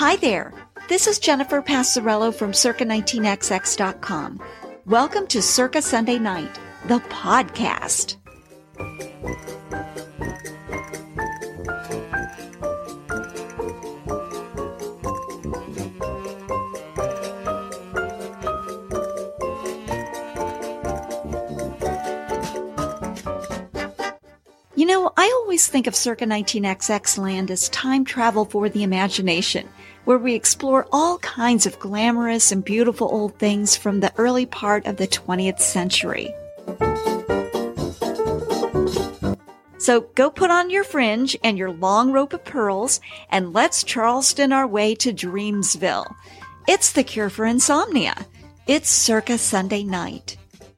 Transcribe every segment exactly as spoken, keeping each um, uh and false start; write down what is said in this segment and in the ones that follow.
Hi there. This is Jennifer Passarello from Circa nineteen X X dot com. Welcome to Circa Sunday Night, the podcast. You know, I always think of Circa nineteen X X land as time travel for the imagination, where we explore all kinds of glamorous and beautiful old things from the early part of the twentieth century. So go put on your fringe and your long rope of pearls, and let's Charleston our way to Dreamsville. It's the cure for insomnia. It's Circa Sunday Night.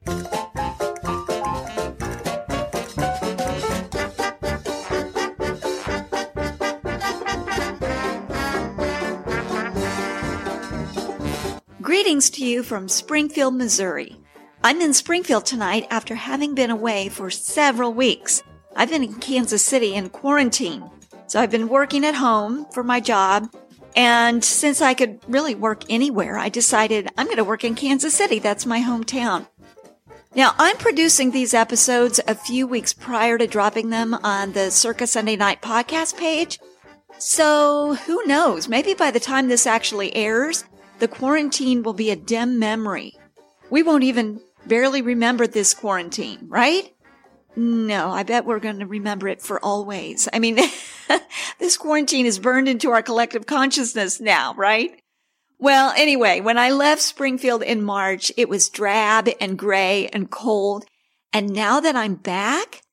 Greetings to you from Springfield, Missouri. I'm in Springfield tonight after having been away for several weeks. I've been in Kansas City in quarantine, so I've been working at home for my job, and since I could really work anywhere, I decided I'm going to work in Kansas City. That's my hometown. Now, I'm producing these episodes a few weeks prior to dropping them on the Circa Sunday Night podcast page, so who knows, maybe by the time this actually airs, the quarantine will be a dim memory. We won't even barely remember this quarantine, right? No, I bet we're going to remember it for always. I mean, this quarantine is burned into our collective consciousness now, right? Well, anyway, when I left Springfield in March, it was drab and gray and cold. And now that I'm back,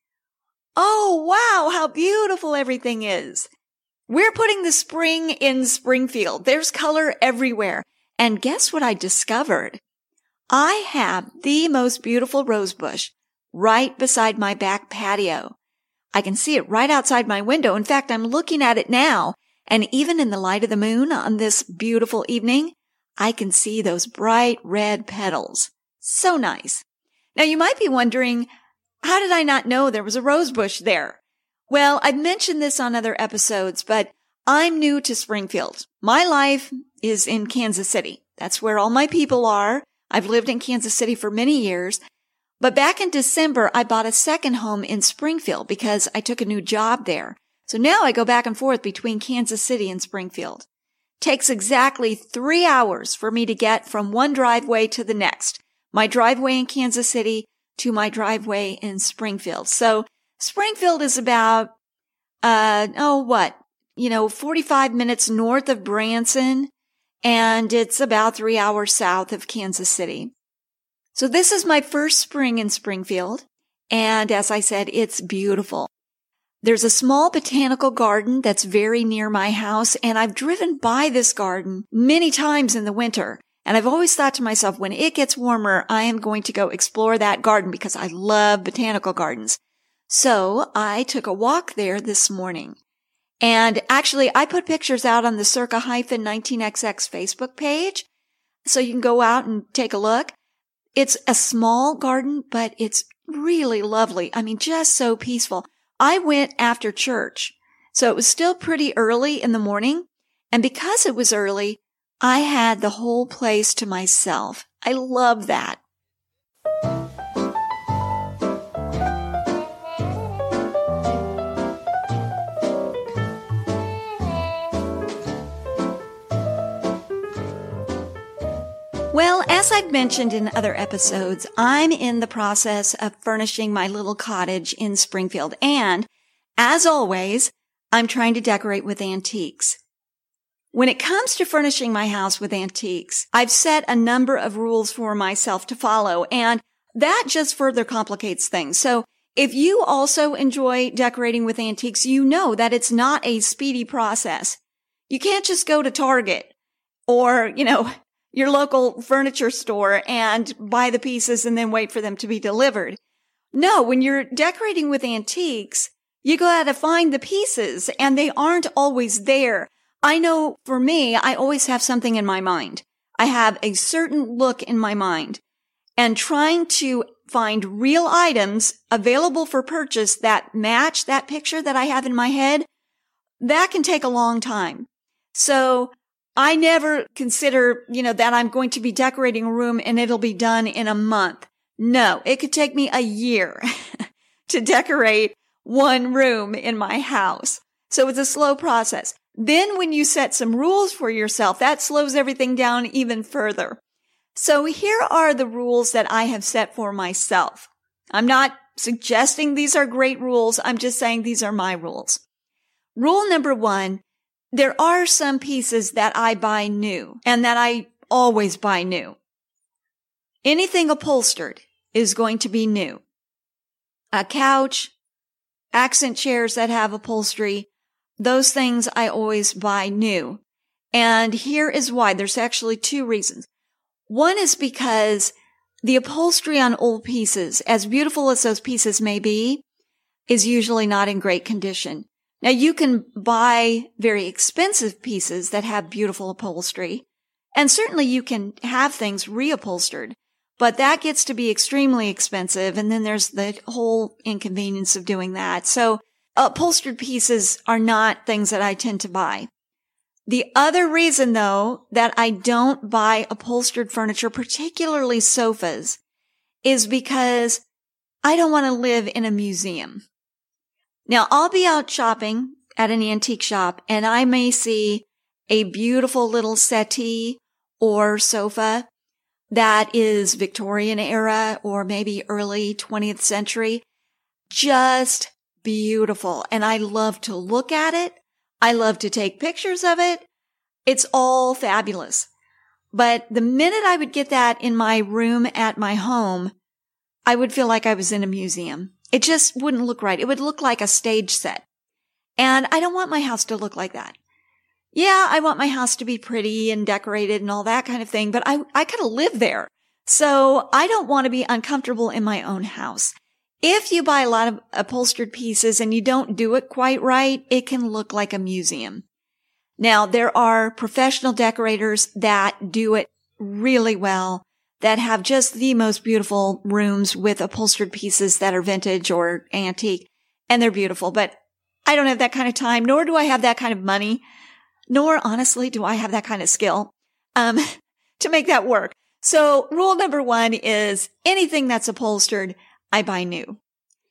oh, wow, how beautiful everything is. We're putting the spring in Springfield. There's color everywhere. And guess what I discovered? I have the most beautiful rose bush right beside my back patio. I can see it right outside my window. In fact, I'm looking at it now, and even in the light of the moon on this beautiful evening, I can see those bright red petals. So nice. Now, you might be wondering, how did I not know there was a rose bush there? Well, I've mentioned this on other episodes, but I'm new to Springfield. My life is in Kansas City. That's where all my people are. I've lived in Kansas City for many years. But back in December, I bought a second home in Springfield because I took a new job there. So now I go back and forth between Kansas City and Springfield. Takes exactly three hours for me to get from one driveway to the next. My driveway in Kansas City to my driveway in Springfield. So Springfield is about, uh, oh, what? You know, forty-five minutes north of Branson, and it's about three hours south of Kansas City. So this is my first spring in Springfield, and as I said, it's beautiful. There's a small botanical garden that's very near my house, and I've driven by this garden many times in the winter, and I've always thought to myself, when it gets warmer, I am going to go explore that garden because I love botanical gardens. So I took a walk there this morning. And actually, I put pictures out on the Circa nineteen X X Facebook page, so you can go out and take a look. It's a small garden, but it's really lovely. I mean, just so peaceful. I went after church, so it was still pretty early in the morning. And because it was early, I had the whole place to myself. I love that. Well, as I've mentioned in other episodes, I'm in the process of furnishing my little cottage in Springfield. And, as always, I'm trying to decorate with antiques. When it comes to furnishing my house with antiques, I've set a number of rules for myself to follow, and that just further complicates things. So, if you also enjoy decorating with antiques, you know that it's not a speedy process. You can't just go to Target or, you know, your local furniture store and buy the pieces and then wait for them to be delivered. No, when you're decorating with antiques, you gotta find the pieces, and they aren't always there. I know for me, I always have something in my mind. I have a certain look in my mind, and trying to find real items available for purchase that match that picture that I have in my head, that can take a long time. So I never consider, you know, that I'm going to be decorating a room and it'll be done in a month. No, it could take me a year to decorate one room in my house. So it's a slow process. Then when you set some rules for yourself, that slows everything down even further. So here are the rules that I have set for myself. I'm not suggesting these are great rules. I'm just saying these are my rules. Rule number one, there are some pieces that I buy new and that I always buy new. Anything upholstered is going to be new. A couch, accent chairs that have upholstery, those things I always buy new. And here is why. There's actually two reasons. One is because the upholstery on old pieces, as beautiful as those pieces may be, is usually not in great condition. Now, you can buy very expensive pieces that have beautiful upholstery, and certainly you can have things reupholstered, but that gets to be extremely expensive, and then there's the whole inconvenience of doing that. So upholstered pieces are not things that I tend to buy. The other reason, though, that I don't buy upholstered furniture, particularly sofas, is because I don't want to live in a museum. Now, I'll be out shopping at an antique shop, and I may see a beautiful little settee or sofa that is Victorian era or maybe early twentieth century. Just beautiful. And I love to look at it. I love to take pictures of it. It's all fabulous. But the minute I would get that in my room at my home, I would feel like I was in a museum. It just wouldn't look right. It would look like a stage set. And I don't want my house to look like that. Yeah, I want my house to be pretty and decorated and all that kind of thing, but I, I kind of live there. So I don't want to be uncomfortable in my own house. If you buy a lot of upholstered pieces and you don't do it quite right, it can look like a museum. Now, there are professional decorators that do it really well, that have just the most beautiful rooms with upholstered pieces that are vintage or antique, and they're beautiful. But I don't have that kind of time, nor do I have that kind of money, nor, honestly, do I have that kind of skill um, to make that work. So rule number one is anything that's upholstered, I buy new.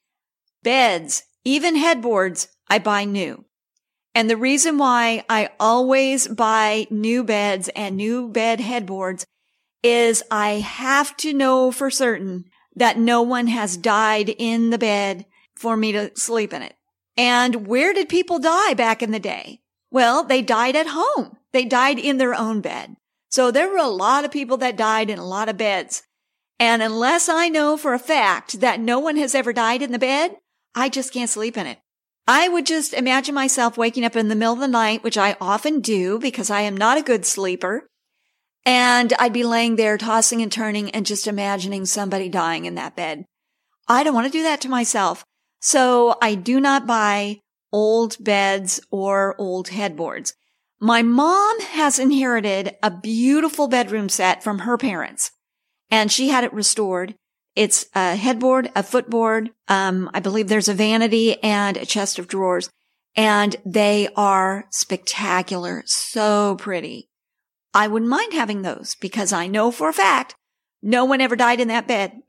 Beds, even headboards, I buy new. And the reason why I always buy new beds and new bed headboards is I have to know for certain that no one has died in the bed for me to sleep in it. And where did people die back in the day? Well, they died at home. They died in their own bed. So there were a lot of people that died in a lot of beds. And unless I know for a fact that no one has ever died in the bed, I just can't sleep in it. I would just imagine myself waking up in the middle of the night, which I often do because I am not a good sleeper. And I'd be laying there tossing and turning and just imagining somebody dying in that bed. I don't want to do that to myself. So I do not buy old beds or old headboards. My mom has inherited a beautiful bedroom set from her parents, and she had it restored. It's a headboard, a footboard. Um, I believe there's a vanity and a chest of drawers, and they are spectacular. So pretty. I wouldn't mind having those because I know for a fact no one ever died in that bed.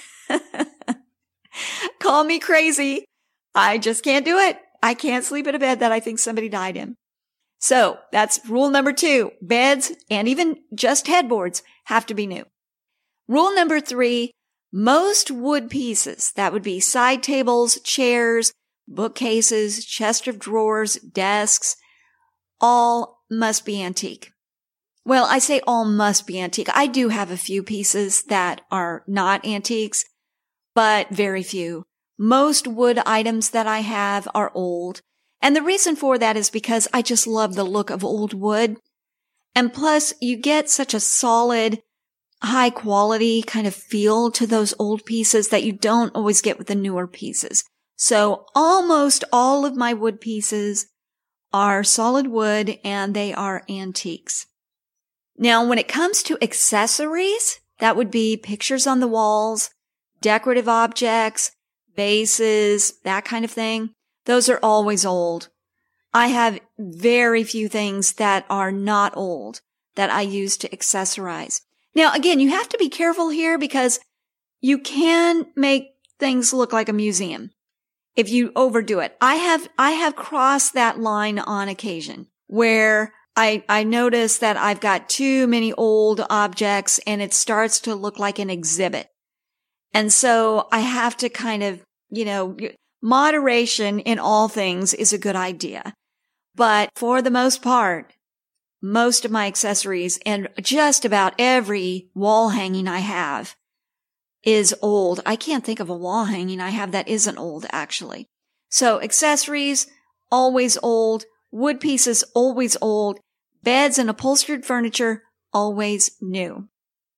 Call me crazy. I just can't do it. I can't sleep in a bed that I think somebody died in. So that's rule number two. Beds and even just headboards have to be new. Rule number three, most wood pieces, that would be side tables, chairs, bookcases, chest of drawers, desks, all must be antique. Well, I say all must be antique. I do have a few pieces that are not antiques, but very few. Most wood items that I have are old. And the reason for that is because I just love the look of old wood. And plus, you get such a solid, high quality kind of feel to those old pieces that you don't always get with the newer pieces. So almost all of my wood pieces are solid wood and they are antiques. Now, when it comes to accessories, that would be pictures on the walls, decorative objects, vases, that kind of thing. Those are always old. I have very few things that are not old that I use to accessorize. Now, again, you have to be careful here because you can make things look like a museum if you overdo it. I have, I have crossed that line on occasion where I, I notice that I've got too many old objects and it starts to look like an exhibit. And so I have to kind of, you know, moderation in all things is a good idea. But for the most part, most of my accessories and just about every wall hanging I have is old. I can't think of a wall hanging I have that isn't old, actually. So accessories, always old. Wood pieces, always old. Beds and upholstered furniture, always new.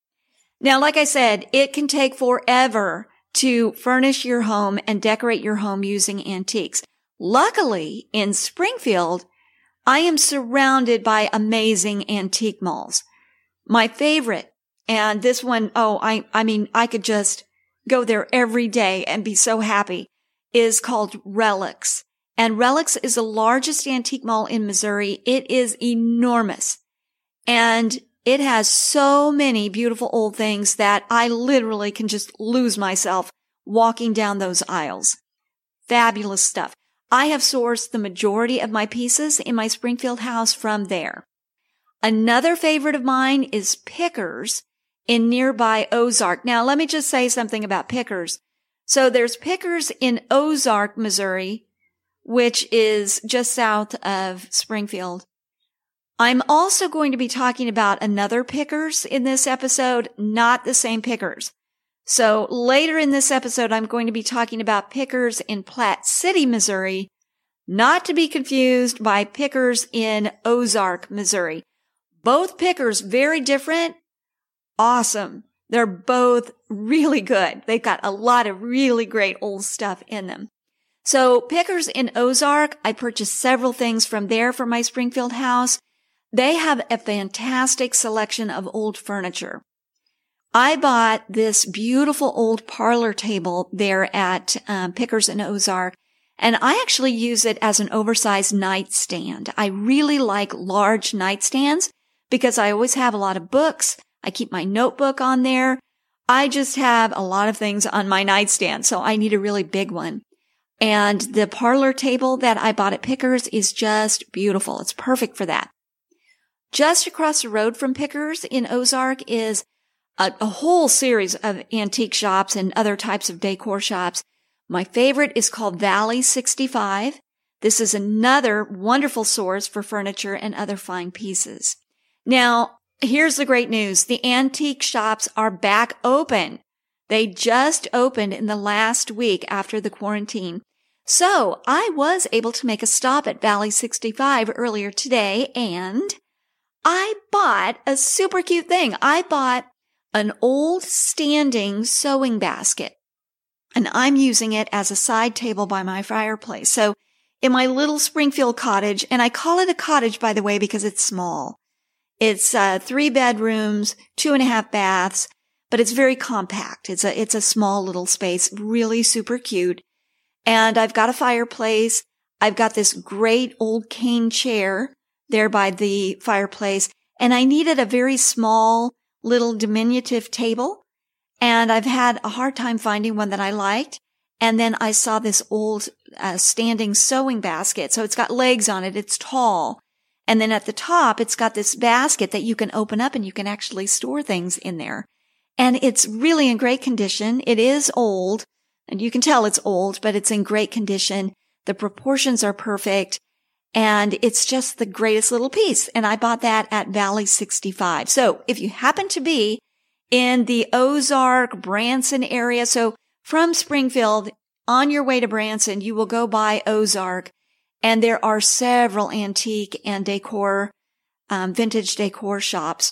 Now, like I said, it can take forever to furnish your home and decorate your home using antiques. Luckily, in Springfield, I am surrounded by amazing antique malls. My favorite, and this one, oh, I, I mean, I could just go there every day and be so happy, is called Relics. And Relics is the largest antique mall in Missouri. It is enormous. And it has so many beautiful old things that I literally can just lose myself walking down those aisles. Fabulous stuff. I have sourced the majority of my pieces in my Springfield house from there. Another favorite of mine is Pickers in nearby Ozark. Now, let me just say something about Pickers. So there's Pickers in Ozark, Missouri, which is just south of Springfield. I'm also going to be talking about another Pickers in this episode, not the same Pickers. So later in this episode, I'm going to be talking about Pickers in Platte City, Missouri, not to be confused by Pickers in Ozark, Missouri. Both Pickers, very different, awesome. They're both really good. They've got a lot of really great old stuff in them. So Pickers in Ozark, I purchased several things from there for my Springfield house. They have a fantastic selection of old furniture. I bought this beautiful old parlor table there at um, Pickers in Ozark, and I actually use it as an oversized nightstand. I really like large nightstands because I always have a lot of books. I keep my notebook on there. I just have a lot of things on my nightstand, so I need a really big one. And the parlor table that I bought at Pickers is just beautiful. It's perfect for that. Just across the road from Pickers in Ozark is A, a whole series of antique shops and other types of decor shops. My favorite is called Valley sixty-five. This is another wonderful source for furniture and other fine pieces. Now, here's the great news. The antique shops are back open. They just opened in the last week after the quarantine. So I was able to make a stop at Valley sixty-five earlier today, and I bought a super cute thing. I bought an old standing sewing basket, and I'm using it as a side table by my fireplace. So in my little Springfield cottage, and I call it a cottage, by the way, because it's small. It's uh, three bedrooms, two and a half baths, but it's very compact. It's a, it's a small little space, really super cute. And I've got a fireplace. I've got this great old cane chair there by the fireplace, and I needed a very small little diminutive table, and I've had a hard time finding one that I liked. And then I saw this old uh, standing sewing basket. So it's got legs on it. It's tall. And then at the top, it's got this basket that you can open up and you can actually store things in there. And it's really in great condition. It is old, and you can tell it's old, but it's in great condition. The proportions are perfect. And it's just the greatest little piece. And I bought that at Valley sixty-five. So if you happen to be in the Ozark, Branson area, so from Springfield on your way to Branson, you will go by Ozark, and there are several antique and decor, um, vintage decor shops,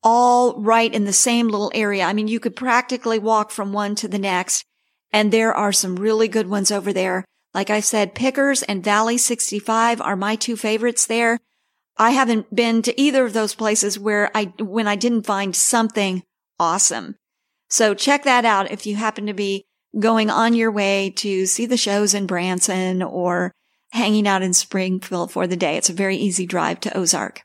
all right in the same little area. I mean, you could practically walk from one to the next, and there are some really good ones over there. Like I said, Pickers and Valley sixty-five are my two favorites there. I haven't been to either of those places where I, when I didn't find something awesome. So check that out if you happen to be going on your way to see the shows in Branson or hanging out in Springfield for the day. It's a very easy drive to Ozark.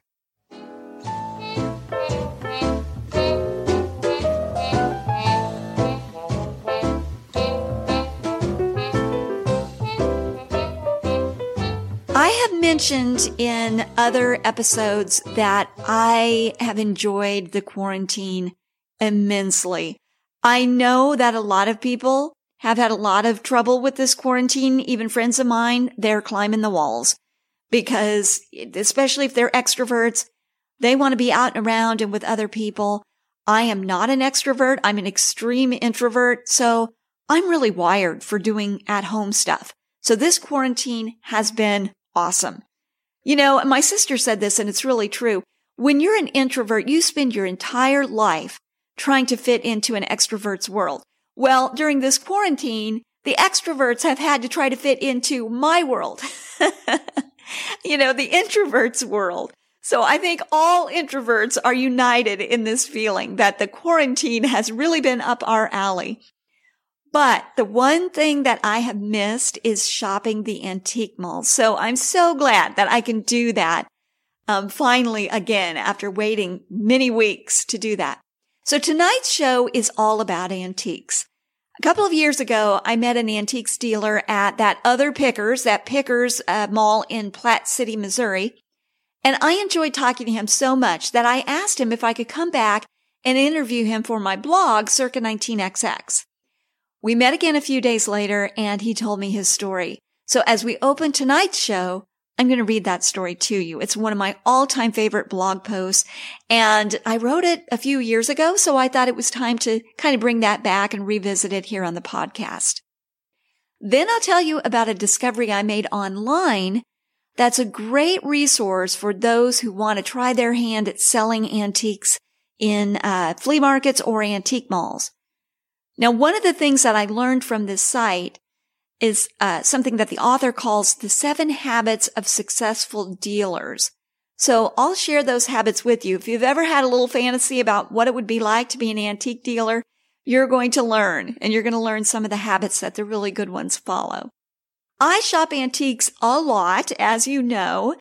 I have mentioned in other episodes that I have enjoyed the quarantine immensely. I know that a lot of people have had a lot of trouble with this quarantine. Even friends of mine, they're climbing the walls because, especially if they're extroverts, they want to be out and around and with other people. I am not an extrovert. I'm an extreme introvert. So I'm really wired for doing at-home stuff. So this quarantine has been awesome. You know, my sister said this, and it's really true. When you're an introvert, you spend your entire life trying to fit into an extrovert's world. Well, during this quarantine, the extroverts have had to try to fit into my world. You know, the introverts' world. So I think all introverts are united in this feeling that the quarantine has really been up our alley. But the one thing that I have missed is shopping the antique malls. So I'm so glad that I can do that um, finally again after waiting many weeks to do that. So tonight's show is all about antiques. A couple of years ago, I met an antiques dealer at that other Pickers, that Pickers uh, mall in Platte City, Missouri. And I enjoyed talking to him so much that I asked him if I could come back and interview him for my blog, Circa nineteen X X. We met again a few days later, and he told me his story. So as we open tonight's show, I'm going to read that story to you. It's one of my all-time favorite blog posts, and I wrote it a few years ago, so I thought it was time to kind of bring that back and revisit it here on the podcast. Then I'll tell you about a discovery I made online that's a great resource for those who want to try their hand at selling antiques in uh, flea markets or antique malls. Now, one of the things that I learned from this site is uh, something that the author calls the seven habits of successful dealers. So I'll share those habits with you. If you've ever had a little fantasy about what it would be like to be an antique dealer, you're going to learn, and you're going to learn some of the habits that the really good ones follow. I shop antiques a lot, as you know,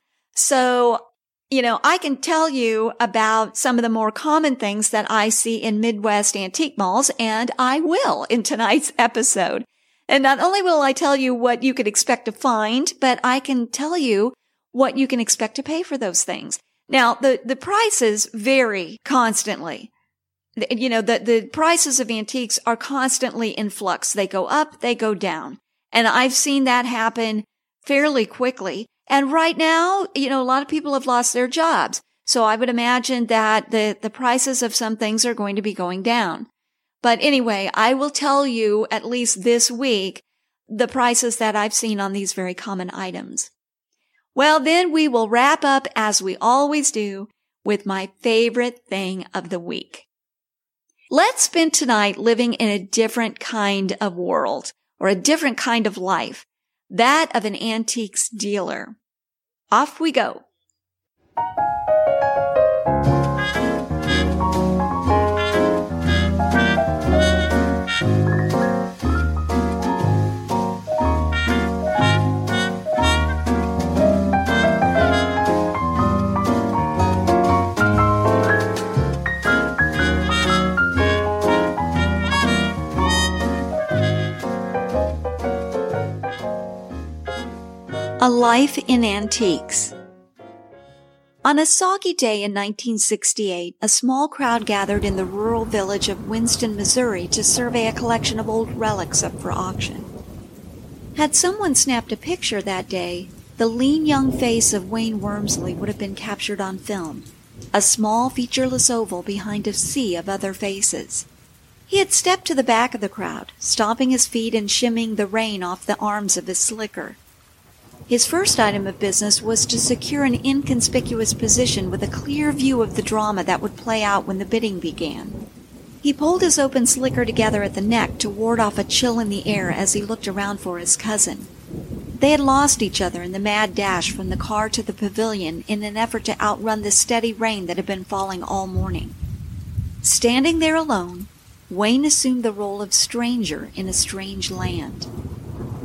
so you know, I can tell you about some of the more common things that I see in Midwest antique malls, and I will in tonight's episode. And not only will I tell you what you could expect to find, but I can tell you what you can expect to pay for those things. Now, the, the prices vary constantly. You know, the, the prices of antiques are constantly in flux. They go up, they go down. And I've seen that happen fairly quickly. And right now, you know, a lot of people have lost their jobs. So I would imagine that the, the prices of some things are going to be going down. But anyway, I will tell you at least this week the prices that I've seen on these very common items. Well, then we will wrap up, as we always do, with my favorite thing of the week. Let's spend tonight living in a different kind of world, or a different kind of life, that of an antiques dealer. Off we go. A Life in Antiques. On a soggy day in nineteen sixty-eight, a small crowd gathered in the rural village of Winston, Missouri to survey a collection of old relics up for auction. Had someone snapped a picture that day, the lean young face of Wayne Wormsley would have been captured on film, a small featureless oval behind a sea of other faces. He had stepped to the back of the crowd, stomping his feet and shimming the rain off the arms of his slicker. His first item of business was to secure an inconspicuous position with a clear view of the drama that would play out when the bidding began. He pulled his open slicker together at the neck to ward off a chill in the air as he looked around for his cousin. They had lost each other in the mad dash from the car to the pavilion in an effort to outrun the steady rain that had been falling all morning. Standing there alone, Wayne assumed the role of stranger in a strange land.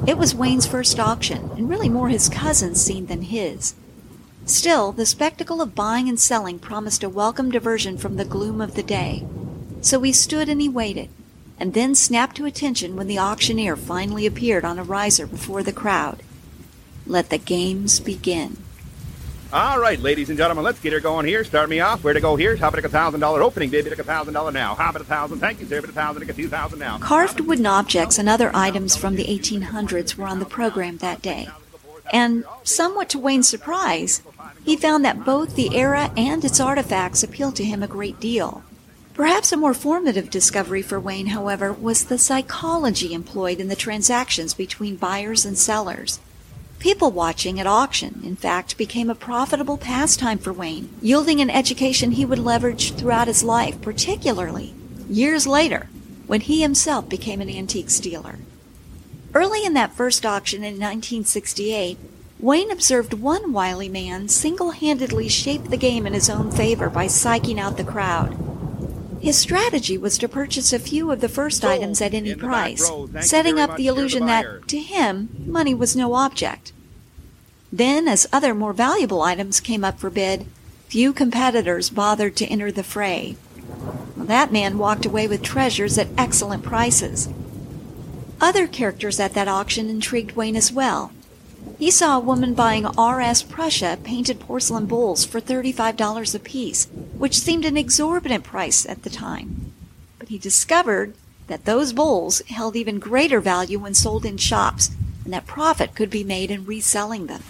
It was Wayne's first auction, and really more his cousin's scene than his. Still, the spectacle of buying and selling promised a welcome diversion from the gloom of the day. So he stood and he waited, and then snapped to attention when the auctioneer finally appeared on a riser before the crowd. Let the games begin. All right, ladies and gentlemen, let's get her going here. Start me off. Where to go here? Top it a thousand dollar opening, baby. A thousand dollar now. Hop it a thousand. Thank you, sir. It a thousand. A two thousand now. Carved wooden objects and other items from the eighteen hundreds were on the program that day. And, somewhat to Wayne's surprise, he found that both the era and its artifacts appealed to him a great deal. Perhaps a more formative discovery for Wayne, however, was the psychology employed in the transactions between buyers and sellers. People watching at auction, in fact, became a profitable pastime for Wayne, yielding an education he would leverage throughout his life, particularly years later, when he himself became an antiques dealer. Early in that first auction in nineteen sixty-eight, Wayne observed one wily man single-handedly shape the game in his own favor by psyching out the crowd. His strategy was to purchase a few of the first items at any price, setting up the illusion that, to him, money was no object. Then, as other more valuable items came up for bid, few competitors bothered to enter the fray. Well, that man walked away with treasures at excellent prices. Other characters at that auction intrigued Wayne as well. He saw a woman buying R S Prussia painted porcelain bowls for thirty-five dollars apiece, which seemed an exorbitant price at the time. But he discovered that those bowls held even greater value when sold in shops, and that profit could be made in reselling them.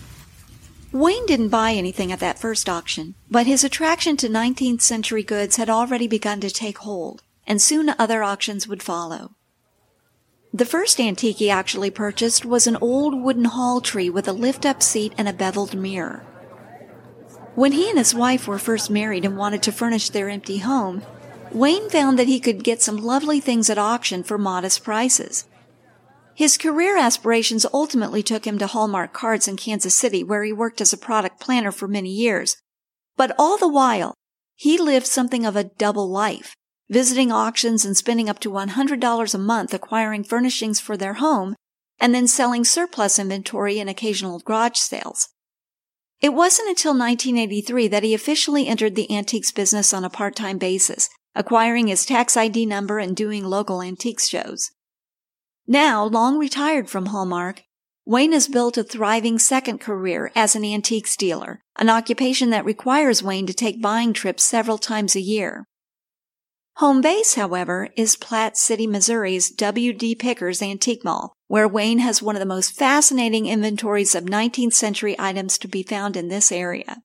Wayne didn't buy anything at that first auction, but his attraction to nineteenth century goods had already begun to take hold, and soon other auctions would follow. The first antique he actually purchased was an old wooden hall tree with a lift-up seat and a beveled mirror. When he and his wife were first married and wanted to furnish their empty home, Wayne found that he could get some lovely things at auction for modest prices. His career aspirations ultimately took him to Hallmark Cards in Kansas City, where he worked as a product planner for many years. But all the while, he lived something of a double life, visiting auctions and spending up to one hundred dollars a month acquiring furnishings for their home, and then selling surplus inventory in occasional garage sales. It wasn't until nineteen eighty-three that he officially entered the antiques business on a part-time basis, acquiring his tax I D number and doing local antiques shows. Now, long retired from Hallmark, Wayne has built a thriving second career as an antiques dealer, an occupation that requires Wayne to take buying trips several times a year. Home base, however, is Platte City, Missouri's W D. Pickers Antique Mall, where Wayne has one of the most fascinating inventories of nineteenth century items to be found in this area.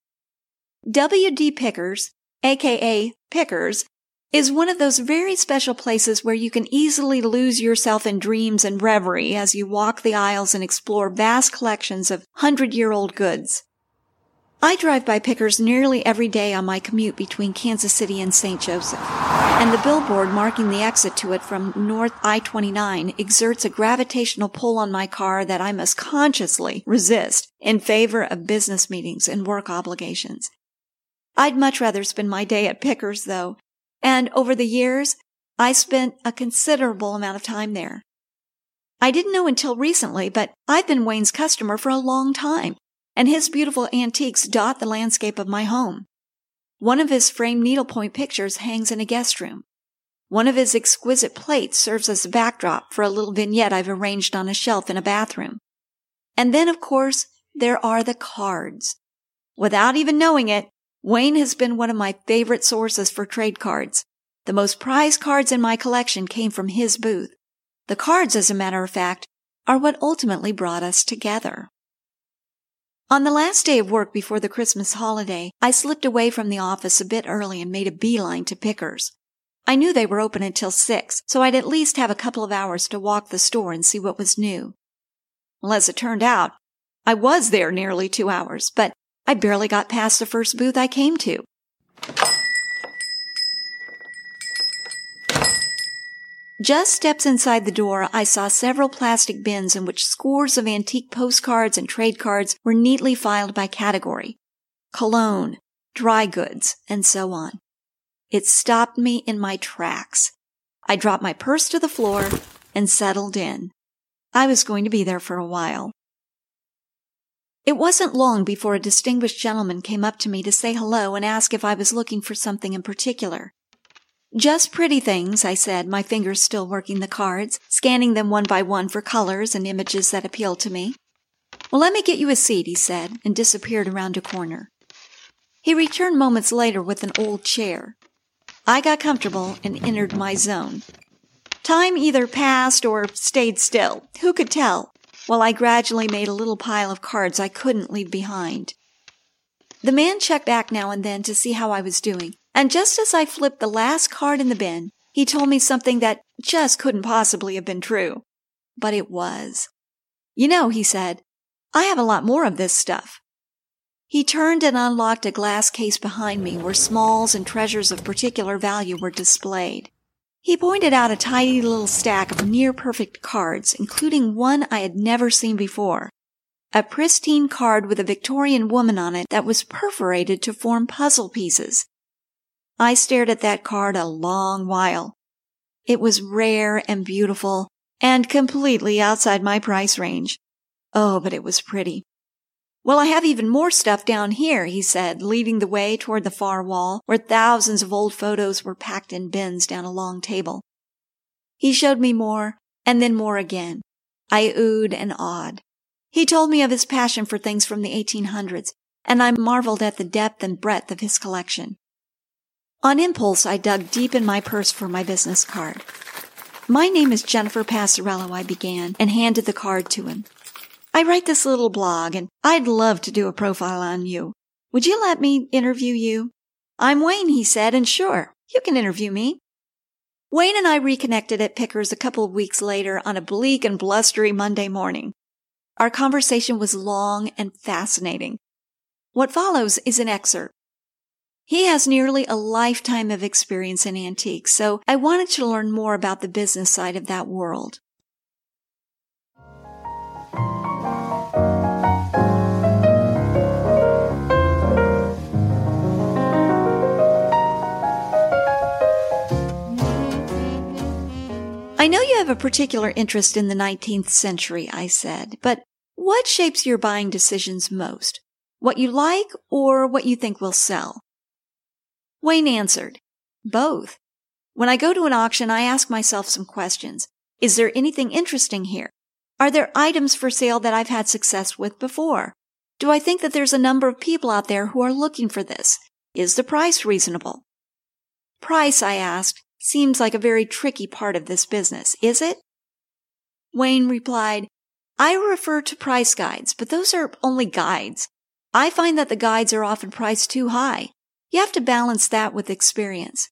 W D. Pickers, aka Pickers, is one of those very special places where you can easily lose yourself in dreams and reverie as you walk the aisles and explore vast collections of hundred-year-old goods. I drive by Pickers nearly every day on my commute between Kansas City and Saint Joseph, and the billboard marking the exit to it from North I twenty-nine exerts a gravitational pull on my car that I must consciously resist in favor of business meetings and work obligations. I'd much rather spend my day at Pickers, though, and over the years, I spent a considerable amount of time there. I didn't know until recently, but I've been Wayne's customer for a long time, and his beautiful antiques dot the landscape of my home. One of his framed needlepoint pictures hangs in a guest room. One of his exquisite plates serves as a backdrop for a little vignette I've arranged on a shelf in a bathroom. And then, of course, there are the cards. Without even knowing it, Wayne has been one of my favorite sources for trade cards. The most prized cards in my collection came from his booth. The cards, as a matter of fact, are what ultimately brought us together. On the last day of work before the Christmas holiday, I slipped away from the office a bit early and made a beeline to Pickers. I knew they were open until six, so I'd at least have a couple of hours to walk the store and see what was new. Well, as it turned out, I was there nearly two hours, but I barely got past the first booth I came to. Just steps inside the door, I saw several plastic bins in which scores of antique postcards and trade cards were neatly filed by category: cologne, dry goods, and so on. It stopped me in my tracks. I dropped my purse to the floor and settled in. I was going to be there for a while. It wasn't long before a distinguished gentleman came up to me to say hello and ask if I was looking for something in particular. Just pretty things, I said, my fingers still working the cards, scanning them one by one for colors and images that appealed to me. Well, let me get you a seat, he said, and disappeared around a corner. He returned moments later with an old chair. I got comfortable and entered my zone. Time either passed or stayed still. Who could tell? While I gradually made a little pile of cards I couldn't leave behind. The man checked back now and then to see how I was doing, and just as I flipped the last card in the bin, he told me something that just couldn't possibly have been true. But it was. You know, he said, I have a lot more of this stuff. He turned and unlocked a glass case behind me where smalls and treasures of particular value were displayed. He pointed out a tidy little stack of near-perfect cards, including one I had never seen before. A pristine card with a Victorian woman on it that was perforated to form puzzle pieces. I stared at that card a long while. It was rare and beautiful, and completely outside my price range. Oh, but it was pretty. Well, I have even more stuff down here, he said, leading the way toward the far wall, where thousands of old photos were packed in bins down a long table. He showed me more, and then more again. I oohed and awed. He told me of his passion for things from the eighteen hundreds, and I marveled at the depth and breadth of his collection. On impulse, I dug deep in my purse for my business card. My name is Jennifer Passarello, I began, and handed the card to him. I write this little blog, and I'd love to do a profile on you. Would you let me interview you? I'm Wayne, he said, and sure, you can interview me. Wayne and I reconnected at Pickers a couple of weeks later on a bleak and blustery Monday morning. Our conversation was long and fascinating. What follows is an excerpt. He has nearly a lifetime of experience in antiques, so I wanted to learn more about the business side of that world. I know you have a particular interest in the nineteenth century, I said, but what shapes your buying decisions most? What you like or what you think will sell? Wayne answered, both. When I go to an auction, I ask myself some questions. Is there anything interesting here? Are there items for sale that I've had success with before? Do I think that there's a number of people out there who are looking for this? Is the price reasonable? Price, I asked, seems like a very tricky part of this business, is it? Wayne replied, I refer to price guides, but those are only guides. I find that the guides are often priced too high. You have to balance that with experience.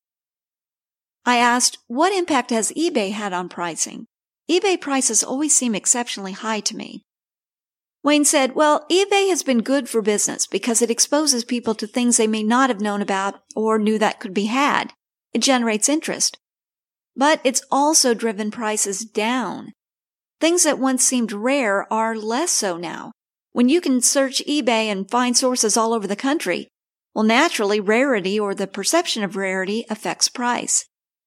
I asked, what impact has eBay had on pricing? eBay prices always seem exceptionally high to me. Wayne said, well, eBay has been good for business because it exposes people to things they may not have known about or knew that could be had. It generates interest. But it's also driven prices down. Things that once seemed rare are less so now. When you can search eBay and find sources all over the country, well, naturally, rarity or the perception of rarity affects price.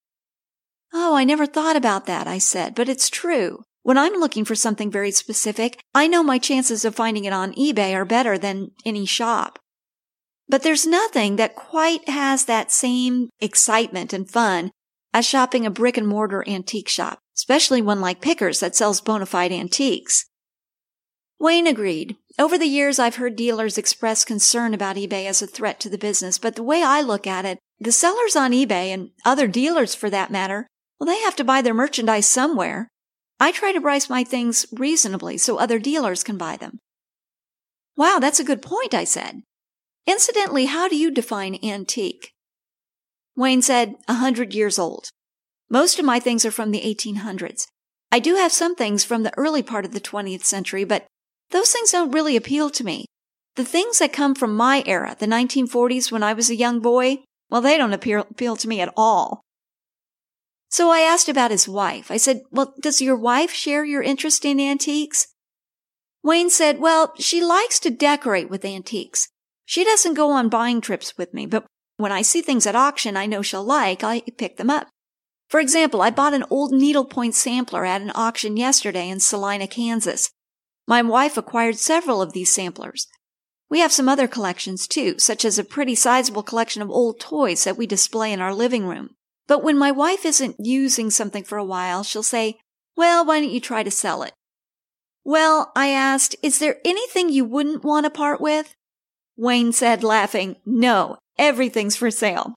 Oh, I never thought about that, I said, but it's true. When I'm looking for something very specific, I know my chances of finding it on eBay are better than any shop. But there's nothing that quite has that same excitement and fun as shopping a brick-and-mortar antique shop, especially one like Pickers that sells bona fide antiques. Wayne agreed. Over the years, I've heard dealers express concern about eBay as a threat to the business, but the way I look at it, the sellers on eBay, and other dealers for that matter, well, they have to buy their merchandise somewhere. I try to price my things reasonably so other dealers can buy them. Wow, that's a good point, I said. Incidentally, how do you define antique? Wayne said, a hundred years old. Most of my things are from the eighteen hundreds. I do have some things from the early part of the twentieth century, but those things don't really appeal to me. The things that come from my era, the nineteen forties when I was a young boy, well, they don't appeal, appeal to me at all. So I asked about his wife. I said, well, does your wife share your interest in antiques? Wayne said, well, she likes to decorate with antiques. She doesn't go on buying trips with me, but when I see things at auction I know she'll like, I pick them up. For example, I bought an old needlepoint sampler at an auction yesterday in Salina, Kansas. My wife acquired several of these samplers. We have some other collections too, such as a pretty sizable collection of old toys that we display in our living room. But when my wife isn't using something for a while, she'll say, "Well, why don't you try to sell it?" "Well," I asked, "is there anything you wouldn't want to part with?" Wayne said, laughing, "No, everything's for sale."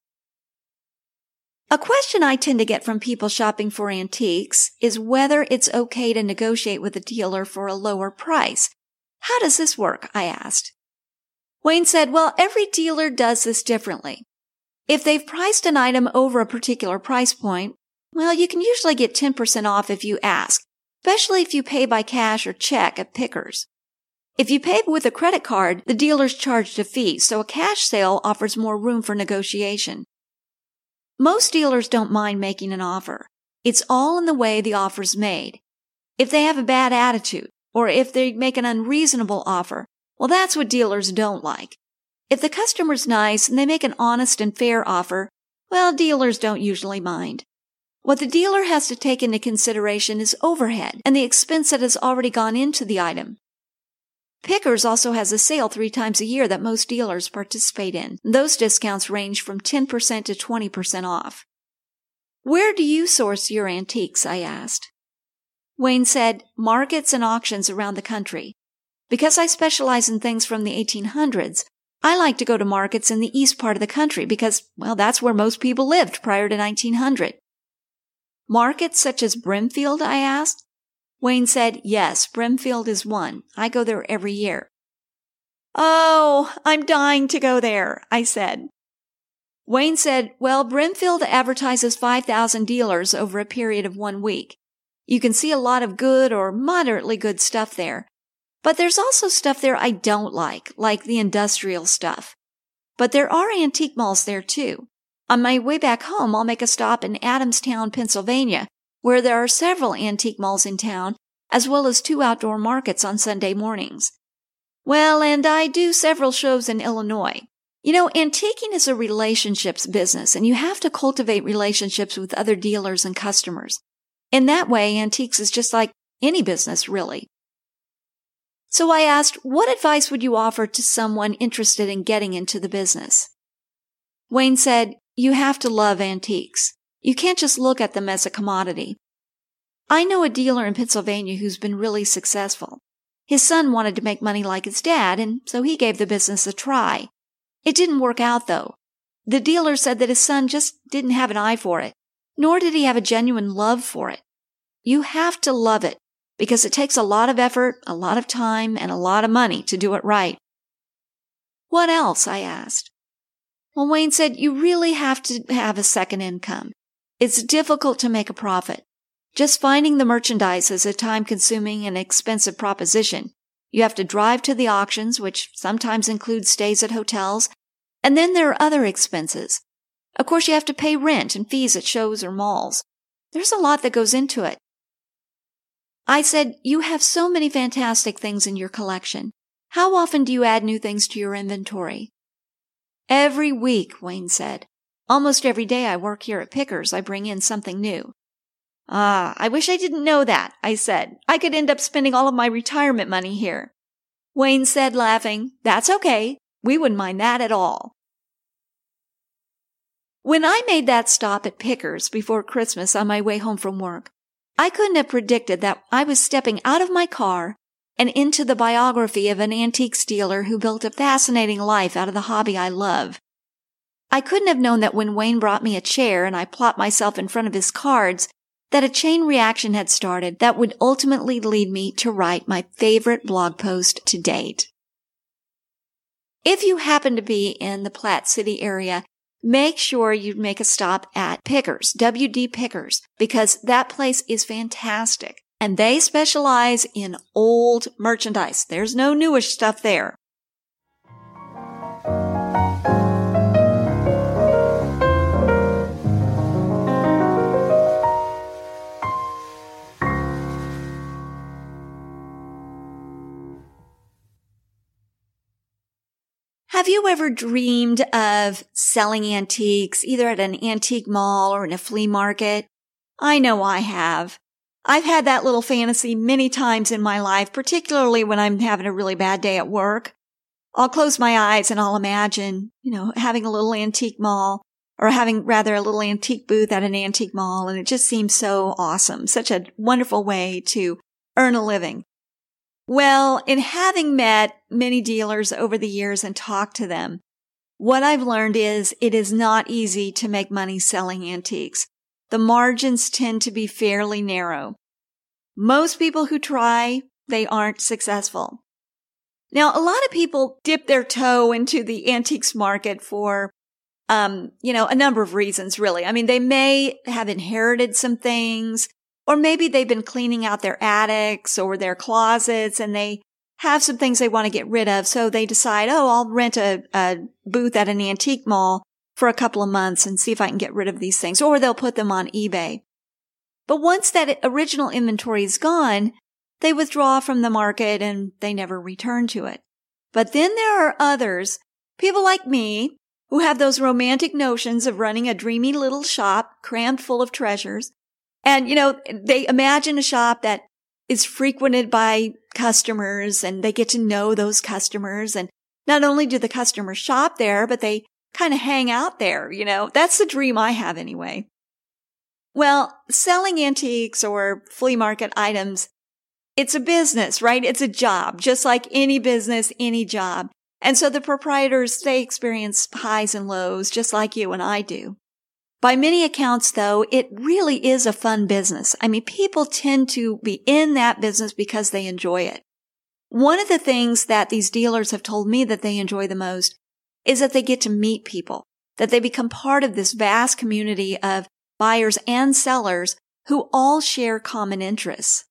A question I tend to get from people shopping for antiques is whether it's okay to negotiate with a dealer for a lower price. "How does this work?" I asked. Wayne said, "Well, every dealer does this differently. If they've priced an item over a particular price point, well, you can usually get ten percent off if you ask, especially if you pay by cash or check at Pickers. If you pay with a credit card, the dealer's charged a fee, so a cash sale offers more room for negotiation. Most dealers don't mind making an offer. It's all in the way the offer's made. If they have a bad attitude, or if they make an unreasonable offer, well, that's what dealers don't like. If the customer's nice and they make an honest and fair offer, well, dealers don't usually mind. What the dealer has to take into consideration is overhead and the expense that has already gone into the item. Pickers also has a sale three times a year that most dealers participate in. Those discounts range from ten percent to twenty percent off. "Where do you source your antiques?" I asked. Wayne said, "Markets and auctions around the country. Because I specialize in things from the eighteen hundreds, I like to go to markets in the east part of the country because, well, that's where most people lived prior to nineteen hundred. "Markets such as Brimfield?" I asked. Wayne said, "Yes, Brimfield is one. I go there every year." "Oh, I'm dying to go there," I said. Wayne said, "Well, Brimfield advertises five thousand dealers over a period of one week. You can see a lot of good or moderately good stuff there. But there's also stuff there I don't like, like the industrial stuff. But there are antique malls there too. On my way back home, I'll make a stop in Adamstown, Pennsylvania, where there are several antique malls in town, as well as two outdoor markets on Sunday mornings. Well, and I do several shows in Illinois. You know, antiquing is a relationships business, and you have to cultivate relationships with other dealers and customers. In that way, antiques is just like any business, really. So I asked, what advice would you offer to someone interested in getting into the business? Wayne said, "You have to love antiques. You can't just look at them as a commodity. I know a dealer in Pennsylvania who's been really successful. His son wanted to make money like his dad, and so he gave the business a try. It didn't work out, though. The dealer said that his son just didn't have an eye for it, nor did he have a genuine love for it. You have to love it, because it takes a lot of effort, a lot of time, and a lot of money to do it right." "What else?" I asked. Well, Wayne said, "You really have to have a second income. It's difficult to make a profit. Just finding the merchandise is a time-consuming and expensive proposition. You have to drive to the auctions, which sometimes include stays at hotels, and then there are other expenses. Of course, you have to pay rent and fees at shows or malls. There's a lot that goes into it." I said, "You have so many fantastic things in your collection. How often do you add new things to your inventory?" "Every week," Wayne said. "Almost every day I work here at Pickers, I bring in something new." "Ah, I wish I didn't know that," I said. "I could end up spending all of my retirement money here." Wayne said, laughing, "That's okay. We wouldn't mind that at all." When I made that stop at Pickers before Christmas on my way home from work, I couldn't have predicted that I was stepping out of my car and into the biography of an antiques dealer who built a fascinating life out of the hobby I love. I couldn't have known that when Wayne brought me a chair and I plopped myself in front of his cards, that a chain reaction had started that would ultimately lead me to write my favorite blog post to date. If you happen to be in the Platte City area, make sure you make a stop at Pickers, W D Pickers, because that place is fantastic. And they specialize in old merchandise. There's no newish stuff there. Have you ever dreamed of selling antiques, either at an antique mall or in a flea market? I know I have. I've had that little fantasy many times in my life, particularly when I'm having a really bad day at work. I'll close my eyes and I'll imagine, you know, having a little antique mall or having rather a little antique booth at an antique mall. And it just seems so awesome. Such a wonderful way to earn a living. Well, in having met many dealers over the years and talked to them, what I've learned is it is not easy to make money selling antiques. The margins tend to be fairly narrow. Most people who try, they aren't successful. Now, a lot of people dip their toe into the antiques market for, um, you know, a number of reasons, really. I mean, they may have inherited some things, or maybe they've been cleaning out their attics or their closets and they have some things they want to get rid of. So they decide, oh, I'll rent a, a booth at an antique mall for a couple of months and see if I can get rid of these things. Or they'll put them on eBay. But once that original inventory is gone, they withdraw from the market and they never return to it. But then there are others, people like me, who have those romantic notions of running a dreamy little shop crammed full of treasures. And, you know, they imagine a shop that is frequented by customers and they get to know those customers. And not only do the customers shop there, but they kind of hang out there. You know, that's the dream I have anyway. Well, selling antiques or flea market items, it's a business, right? It's a job, just like any business, any job. And so the proprietors, they experience highs and lows, just like you and I do. By many accounts, though, it really is a fun business. I mean, people tend to be in that business because they enjoy it. One of the things that these dealers have told me that they enjoy the most is that they get to meet people, that they become part of this vast community of buyers and sellers who all share common interests.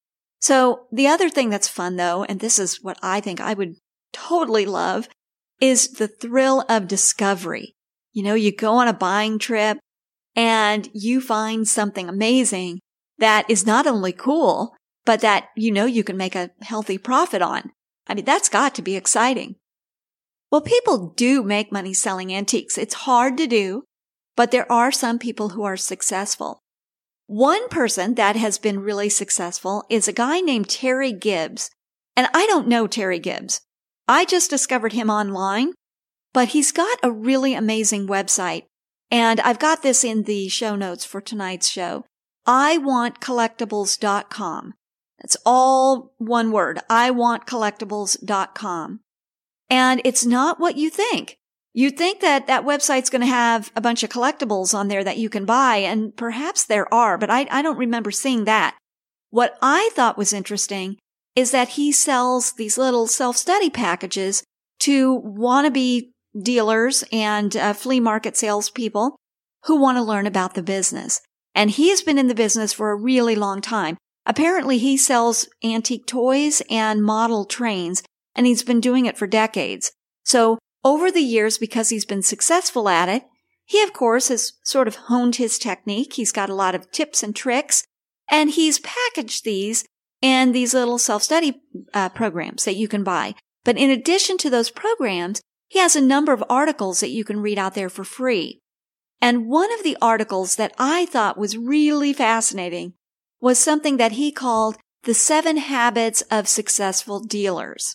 So the other thing that's fun, though, and this is what I think I would totally love, is the thrill of discovery. You know, you go on a buying trip and you find something amazing that is not only cool, but that you know you can make a healthy profit on. I mean, that's got to be exciting. Well, people do make money selling antiques. It's hard to do, but there are some people who are successful. One person that has been really successful is a guy named Terry Gibbs. And I don't know Terry Gibbs. I just discovered him online, but he's got a really amazing website. And I've got this in the show notes for tonight's show. I want collectibles dot com. That's all one word. I want collectibles dot com. And it's not what you think. You'd think that that website's going to have a bunch of collectibles on there that you can buy, and perhaps there are, but I, I don't remember seeing that. What I thought was interesting is that he sells these little self-study packages to wannabe dealers and uh, flea market salespeople who want to learn about the business. And he has been in the business for a really long time. Apparently, he sells antique toys and model trains, and he's been doing it for decades. So over the years, because he's been successful at it, he, of course, has sort of honed his technique. He's got a lot of tips and tricks, and he's packaged these in these little self-study uh, programs that you can buy. But in addition to those programs, he has a number of articles that you can read out there for free. And one of the articles that I thought was really fascinating was something that he called The Seven Habits of Successful Dealers.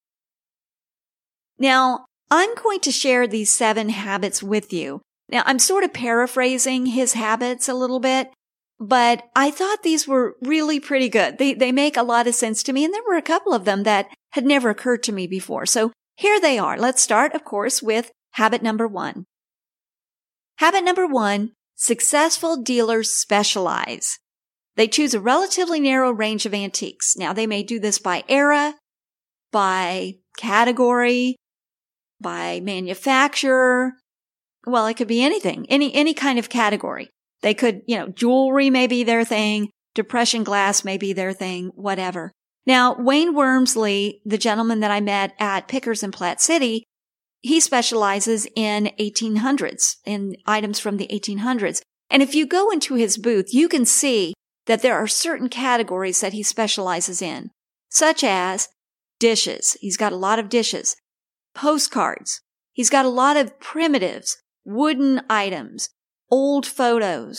Now, I'm going to share these seven habits with you. Now, I'm sort of paraphrasing his habits a little bit, but I thought these were really pretty good. They, they make a lot of sense to me, and there were a couple of them that had never occurred to me before. So here they are. Let's start, of course, with habit number one. Habit number one, successful dealers specialize. They choose a relatively narrow range of antiques. Now, they may do this by era, by category, by manufacturer. Well, it could be anything, any, any kind of category. They could, you know, jewelry may be their thing, depression glass may be their thing, whatever. Now, Wayne Wormsley, the gentleman that I met at Pickers in Platte City, he specializes in eighteen hundreds, in items from the eighteen hundreds. And if you go into his booth, you can see that there are certain categories that he specializes in, such as dishes. He's got a lot of dishes. Postcards. He's got a lot of primitives, wooden items, old photos,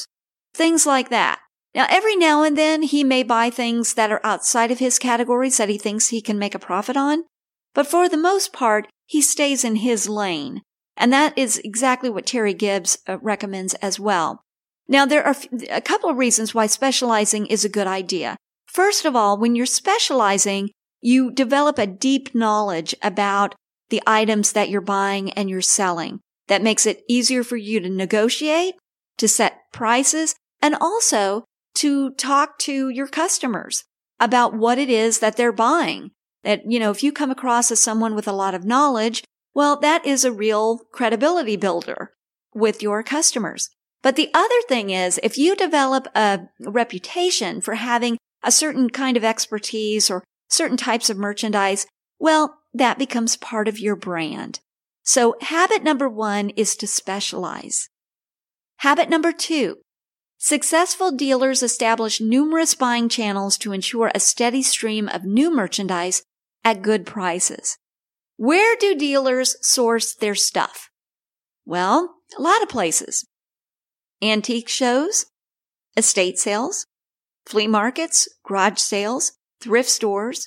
things like that. Now, every now and then he may buy things that are outside of his categories that he thinks he can make a profit on. But for the most part, he stays in his lane. And that is exactly what Terry Gibbs uh, recommends as well. Now, there are a couple of reasons why specializing is a good idea. First of all, when you're specializing, you develop a deep knowledge about the items that you're buying and you're selling. That makes it easier for you to negotiate, to set prices, and also to talk to your customers about what it is that they're buying. That, you know, if you come across as someone with a lot of knowledge, well, that is a real credibility builder with your customers. But the other thing is, if you develop a reputation for having a certain kind of expertise or certain types of merchandise, well, that becomes part of your brand. So habit number one is to specialize. Habit number two, successful dealers establish numerous buying channels to ensure a steady stream of new merchandise at good prices. Where do dealers source their stuff? Well, a lot of places. Antique shows, estate sales, flea markets, garage sales, thrift stores,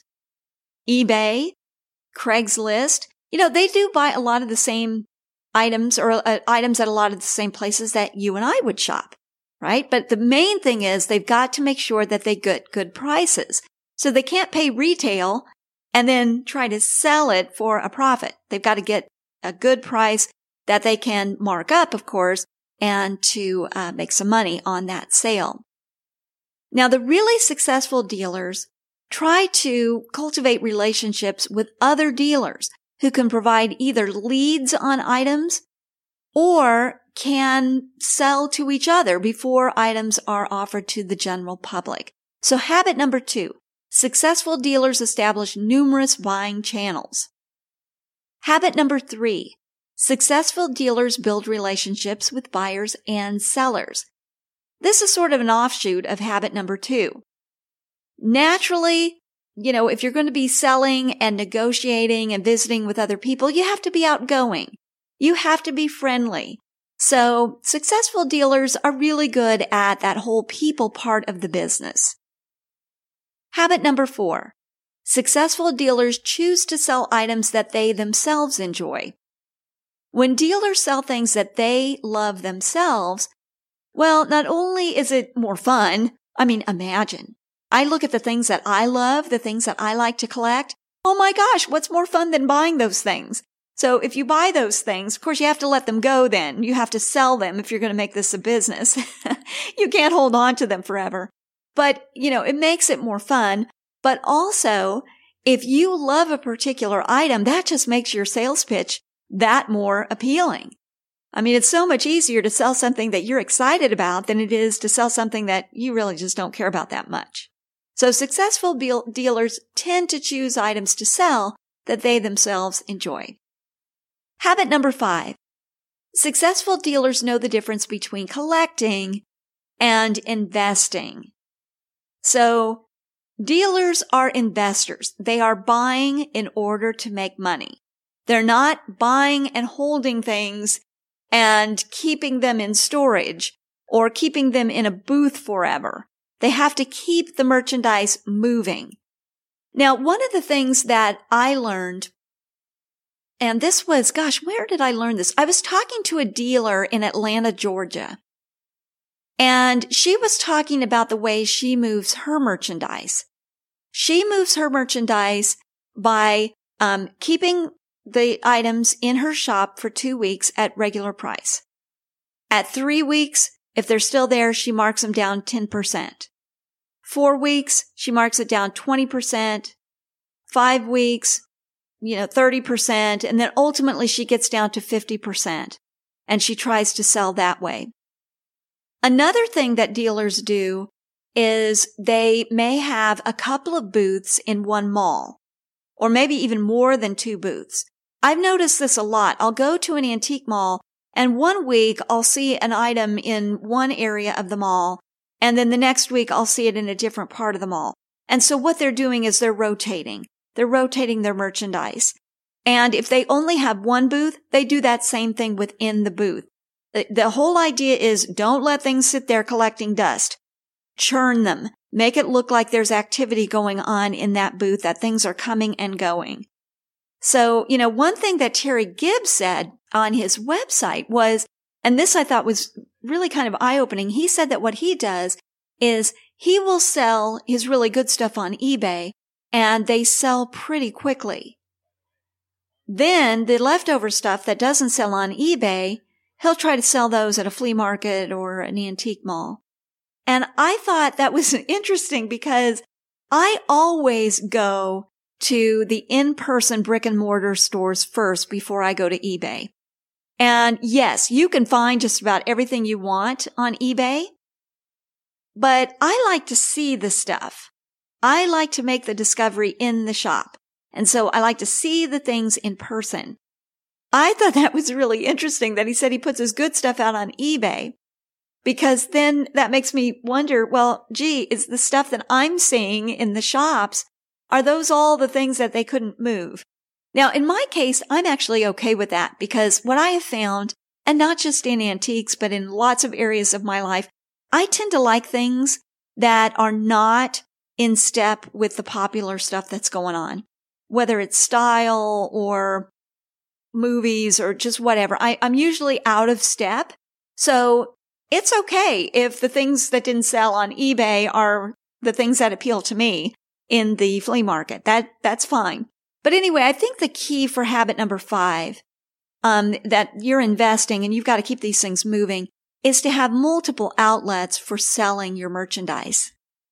eBay, Craigslist. You know, they do buy a lot of the same items or uh, items at a lot of the same places that you and I would shop, right? But the main thing is they've got to make sure that they get good prices. So they can't pay retail and then try to sell it for a profit. They've got to get a good price that they can mark up, of course, and to uh, make some money on that sale. Now, the really successful dealers try to cultivate relationships with other dealers who can provide either leads on items or can sell to each other before items are offered to the general public. So habit number two, successful dealers establish numerous buying channels. Habit number three, successful dealers build relationships with buyers and sellers. This is sort of an offshoot of habit number two. Naturally, you know, if you're going to be selling and negotiating and visiting with other people, you have to be outgoing. You have to be friendly. So successful dealers are really good at that whole people part of the business. Habit number four, successful dealers choose to sell items that they themselves enjoy. When dealers sell things that they love themselves, well, not only is it more fun, I mean, imagine. I look at the things that I love, the things that I like to collect. Oh my gosh, what's more fun than buying those things? So if you buy those things, of course, you have to let them go then. You have to sell them if you're going to make this a business. You can't hold on to them forever. But, you know, it makes it more fun. But also, if you love a particular item, that just makes your sales pitch that more appealing. I mean, it's so much easier to sell something that you're excited about than it is to sell something that you really just don't care about that much. So successful be- dealers tend to choose items to sell that they themselves enjoy. Habit number five. Successful dealers know the difference between collecting and investing. So dealers are investors. They are buying in order to make money. They're not buying and holding things and keeping them in storage or keeping them in a booth forever. They have to keep the merchandise moving. Now, one of the things that I learned, and this was, gosh, where did I learn this? I was talking to a dealer in Atlanta, Georgia, and she was talking about the way she moves her merchandise. She moves her merchandise by um, keeping the items in her shop for two weeks at regular price. At three weeks, if they're still there, she marks them down ten percent. Four weeks, she marks it down twenty percent. Five weeks, you know, thirty percent. And then ultimately she gets down to fifty percent. And she tries to sell that way. Another thing that dealers do is they may have a couple of booths in one mall, or maybe even more than two booths. I've noticed this a lot. I'll go to an antique mall, and one week I'll see an item in one area of the mall, and then the next week I'll see it in a different part of the mall. And so what they're doing is they're rotating. They're rotating their merchandise. And if they only have one booth, they do that same thing within the booth. The, the whole idea is don't let things sit there collecting dust. Churn them. Make it look like there's activity going on in that booth, that things are coming and going. So, you know, one thing that Terry Gibbs said on his website was, and this I thought was really kind of eye-opening, he said that what he does is he will sell his really good stuff on eBay, and they sell pretty quickly. Then the leftover stuff that doesn't sell on eBay, he'll try to sell those at a flea market or an antique mall. And I thought that was interesting because I always go to the in-person brick and mortar stores first before I go to eBay. And yes, you can find just about everything you want on eBay, but I like to see the stuff. I like to make the discovery in the shop. And so I like to see the things in person. I thought that was really interesting that he said he puts his good stuff out on eBay, because then that makes me wonder, well, gee, is the stuff that I'm seeing in the shops, are those all the things that they couldn't move? Now, in my case, I'm actually okay with that, because what I have found, and not just in antiques, but in lots of areas of my life, I tend to like things that are not in step with the popular stuff that's going on, whether it's style or movies or just whatever. I, I'm usually out of step. So it's okay if the things that didn't sell on eBay are the things that appeal to me in the flea market. That, that's fine. But anyway, I think the key for habit number five, um, that you're investing and you've got to keep these things moving, is to have multiple outlets for selling your merchandise.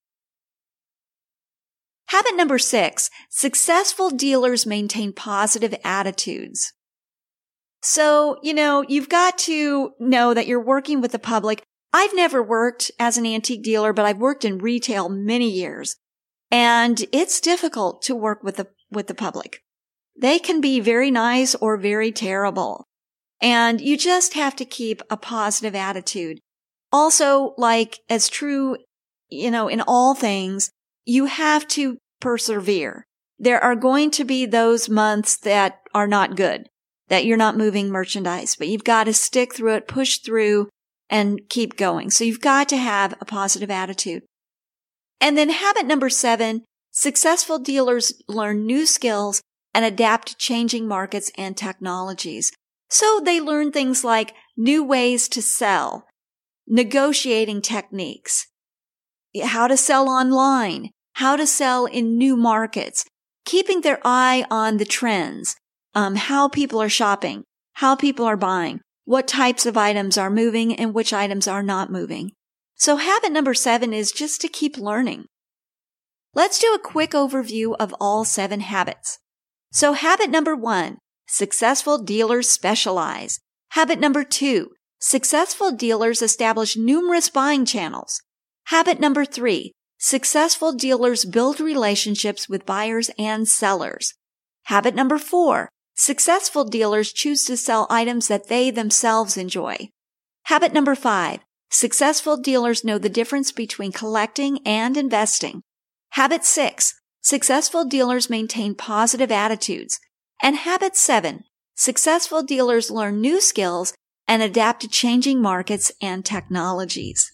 Habit number six, successful dealers maintain positive attitudes. So, you know, you've got to know that you're working with the public. I've never worked as an antique dealer, but I've worked in retail many years. And it's difficult to work with the, with the public. They can be very nice or very terrible. And you just have to keep a positive attitude. Also, like as true, you know, in all things, you have to persevere. There are going to be those months that are not good, that you're not moving merchandise, but you've got to stick through it, push through, and keep going. So you've got to have a positive attitude. And then habit number seven, successful dealers learn new skills and adapt to changing markets and technologies. So they learn things like new ways to sell, negotiating techniques, how to sell online, how to sell in new markets, keeping their eye on the trends, um, how people are shopping, how people are buying, what types of items are moving and which items are not moving. So habit number seven is just to keep learning. Let's do a quick overview of all seven habits. So habit number one, successful dealers specialize. Habit number two, successful dealers establish numerous buying channels. Habit number three, successful dealers build relationships with buyers and sellers. Habit number four, successful dealers choose to sell items that they themselves enjoy. Habit number five, successful dealers know the difference between collecting and investing. Habit six, successful dealers maintain positive attitudes. And habit seven, successful dealers learn new skills and adapt to changing markets and technologies.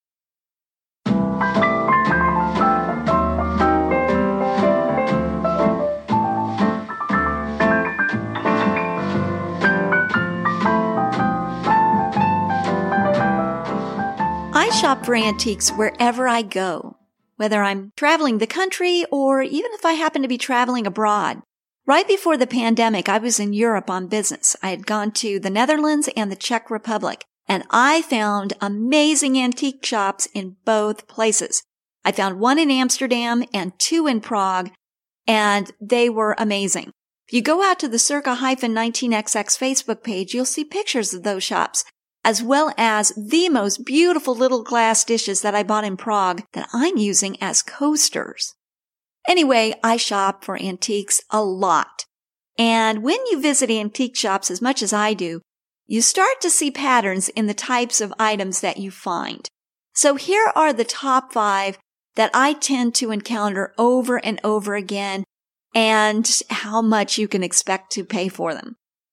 I shop for antiques wherever I go, whether I'm traveling the country or even if I happen to be traveling abroad. Right before the pandemic, I was in Europe on business. I had gone to the Netherlands and the Czech Republic, and I found amazing antique shops in both places. I found one in Amsterdam and two in Prague, and they were amazing. If you go out to the Circa nineteen X X Facebook page, you'll see pictures of those shops, as well as the most beautiful little glass dishes that I bought in Prague that I'm using as coasters. Anyway, I shop for antiques a lot. And when you visit antique shops as much as I do, you start to see patterns in the types of items that you find. So here are the top five that I tend to encounter over and over again and how much you can expect to pay for them.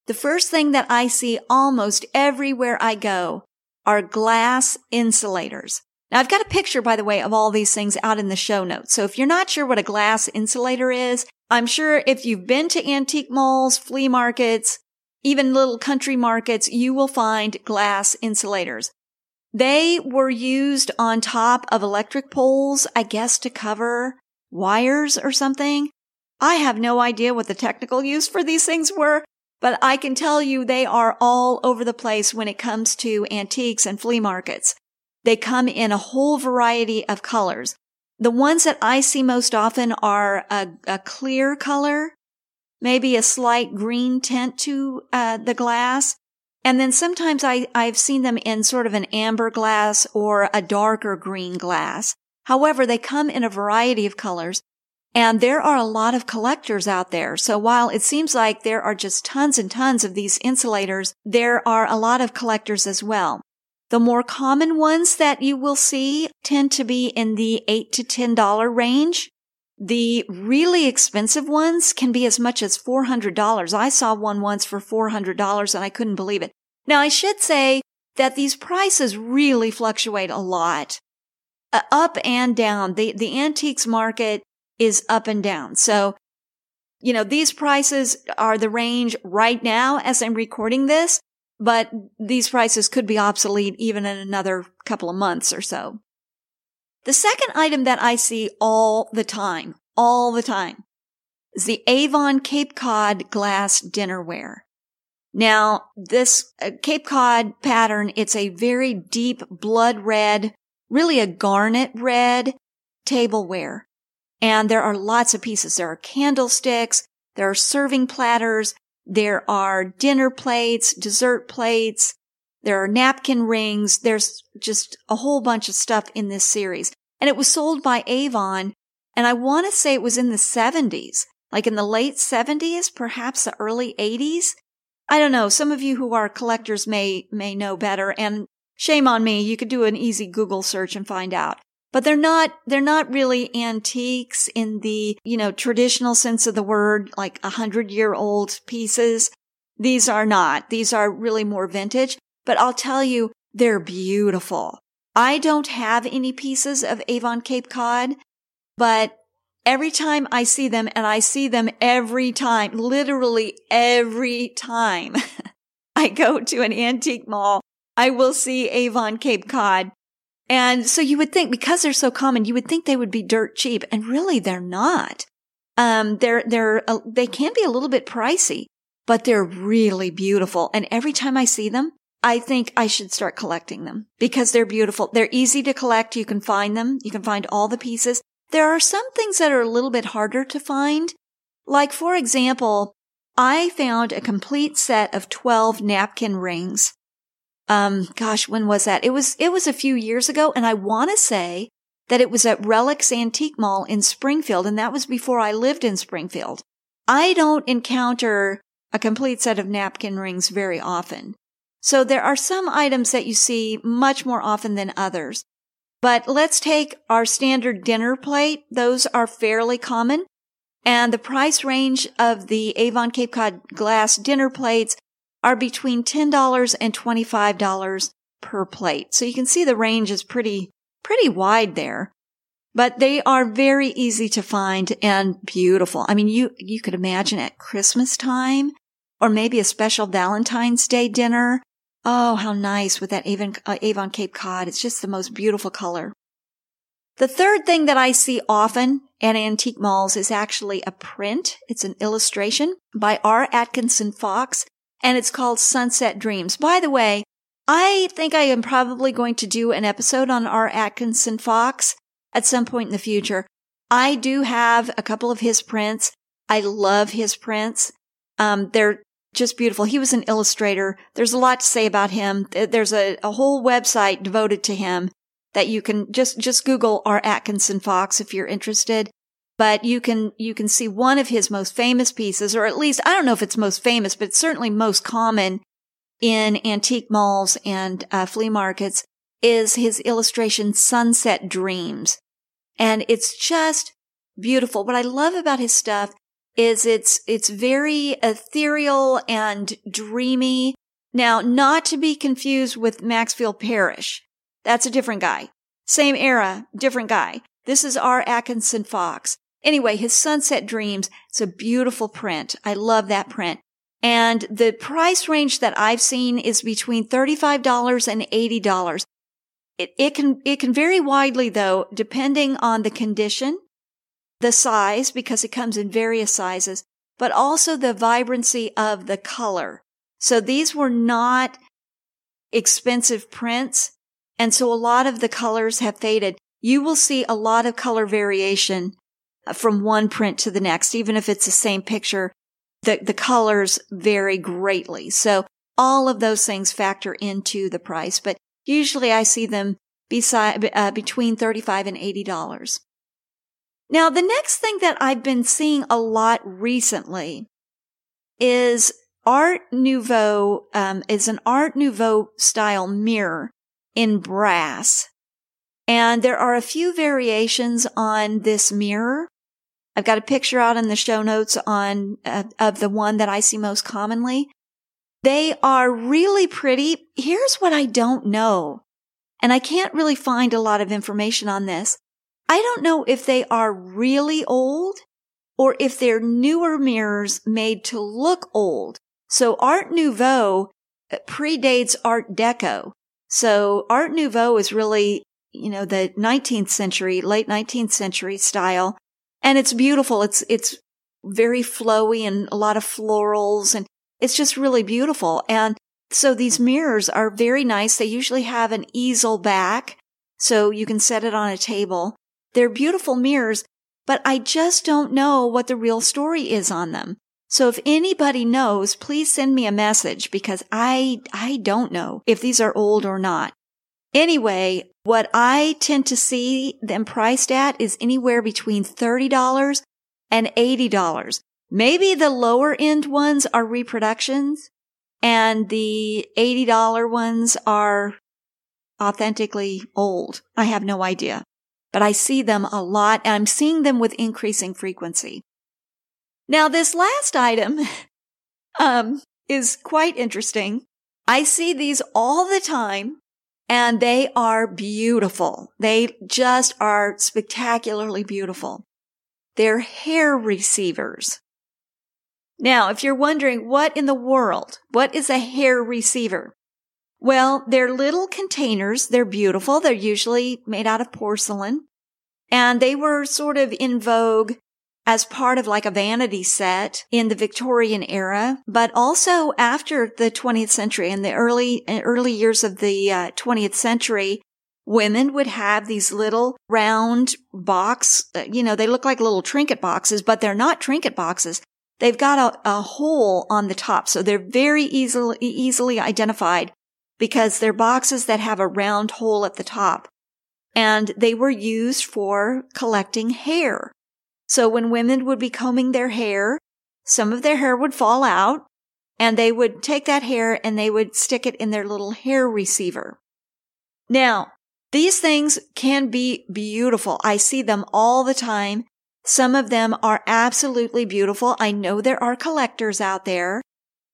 the first thing that I see almost everywhere I go are glass insulators. Now, I've got a picture, by the way, of all these things out in the show notes. So if you're not sure what a glass insulator is, I'm sure if you've been to antique malls, flea markets, even little country markets, you will find glass insulators. They were used on top of electric poles, I guess, to cover wires or something. I have no idea what the technical use for these things were, but I can tell you they are all over the place when it comes to antiques and flea markets. They come in a whole variety of colors. The ones that I see most often are a, a clear color, maybe a slight green tint to uh, the glass. And then sometimes I, I've seen them in sort of an amber glass or a darker green glass. However, they come in a variety of colors. And there are a lot of collectors out there. So while it seems like there are just tons and tons of these insulators, there are a lot of collectors as well. The more common ones that you will see tend to be in the eight to ten dollars range. The really expensive ones can be as much as four hundred dollars. I saw one once for four hundred dollars and I couldn't believe it. Now, I should say that these prices really fluctuate a lot, uh, up and down. The, the antiques market is up and down. So, you know, these prices are the range right now as I'm recording this, but these prices could be obsolete even in another couple of months or so. The second item that I see all the time, all the time, is the Avon Cape Cod glass dinnerware. Now, this uh, Cape Cod pattern, it's a very deep blood red, really a garnet red tableware. And there are lots of pieces. There are candlesticks, there are serving platters, there are dinner plates, dessert plates, there are napkin rings. There's just a whole bunch of stuff in this series. And it was sold by Avon, and I want to say it was in the seventies, like in the late seventies, perhaps the early eighties. I don't know. Some of you who are collectors may, may know better, and shame on me. You could do an easy Google search and find out. But they're not, they're not really antiques in the, you know, traditional sense of the word, like a hundred year old pieces. These are not. These are really more vintage, but I'll tell you, they're beautiful. I don't have any pieces of Avon Cape Cod, but every time I see them, and I see them every time, literally every time I go to an antique mall, I will see Avon Cape Cod. And so you would think, because they're so common, you would think they would be dirt cheap, and really they're not. Um, they're, they're, uh, they can be a little bit pricey, but they're really beautiful. And every time I see them, I think I should start collecting them because they're beautiful. They're easy to collect. You can find them. You can find all the pieces. There are some things that are a little bit harder to find. Like, for example, I found a complete set of twelve napkin rings. Um, gosh, when was that? It was, it was a few years ago, and I want to say that it was at Relics Antique Mall in Springfield, and that was before I lived in Springfield. I don't encounter a complete set of napkin rings very often. So there are some items that you see much more often than others. But let's take our standard dinner plate. Those are fairly common. And the price range of the Avon Cape Cod glass dinner plates are between ten dollars and twenty-five dollars per plate. So you can see the range is pretty, pretty wide there. But they are very easy to find and beautiful. I mean, you, you could imagine at Christmas time or maybe a special Valentine's Day dinner. Oh, how nice with that Avon, uh, Avon Cape Cod. It's just the most beautiful color. The third thing that I see often at antique malls is actually a print. It's an illustration by R. Atkinson Fox, and it's called Sunset Dreams. By the way, I think I am probably going to do an episode on R. Atkinson Fox at some point in the future. I do have a couple of his prints. I love his prints. Um, they're just beautiful. He was an illustrator. There's a lot to say about him. There's a, a whole website devoted to him that you can just, just Google R. Atkinson Fox if you're interested. But you can, you can see one of his most famous pieces, or at least, I don't know if it's most famous, but it's certainly most common in antique malls and uh, flea markets, is his illustration Sunset Dreams. And it's just beautiful. What I love about his stuff is it's, it's very ethereal and dreamy. Now, not to be confused with Maxfield Parrish. That's a different guy. Same era, different guy. This is R. Atkinson Fox. Anyway, his Sunset Dreams, it's a beautiful print. I love that print. And the price range that I've seen is between thirty-five dollars and eighty dollars. It, it can, it can vary widely though, depending on the condition, the size, because it comes in various sizes, but also the vibrancy of the color. So these were not expensive prints. And so a lot of the colors have faded. You will see a lot of color variation from one print to the next, even if it's the same picture. The, the colors vary greatly. So all of those things factor into the price, but usually I see them beside, uh, between thirty-five dollars and eighty dollars. Now, the next thing that I've been seeing a lot recently is Art Nouveau, um, is an Art Nouveau style mirror in brass. And there are a few variations on this mirror. I've got a picture out in the show notes on uh, of the one that I see most commonly. They are really pretty. Here's what I don't know, and I can't really find a lot of information on this. I don't know if they are really old or if they're newer mirrors made to look old. So Art Nouveau predates Art Deco. So Art Nouveau is really, you know, the nineteenth century, late nineteenth century style. And it's beautiful. It's, it's very flowy and a lot of florals, and it's just really beautiful. And so these mirrors are very nice. They usually have an easel back, so you can set it on a table. They're beautiful mirrors, but I just don't know what the real story is on them. So if anybody knows, please send me a message, because I, I don't know if these are old or not. Anyway, what I tend to see them priced at is anywhere between thirty dollars and eighty dollars. Maybe the lower end ones are reproductions and the eighty dollars ones are authentically old. I have no idea, but I see them a lot, and I'm seeing them with increasing frequency. Now, this last item um, is quite interesting. I see these all the time. And they are beautiful. They just are spectacularly beautiful. They're hair receivers. Now, if you're wondering what in the world, what is a hair receiver? Well, they're little containers. They're beautiful. They're usually made out of porcelain. And they were sort of in vogue as part of like a vanity set in the Victorian era, but also after the twentieth century. In the early, early years of the uh, twentieth century, women would have these little round box, you know, they look like little trinket boxes, but they're not trinket boxes. They've got a, a hole on the top, so they're very easily, easily identified because they're boxes that have a round hole at the top. And they were used for collecting hair. So when women would be combing their hair, some of their hair would fall out, and they would take that hair and they would stick it in their little hair receiver. Now, these things can be beautiful. I see them all the time. Some of them are absolutely beautiful. I know there are collectors out there.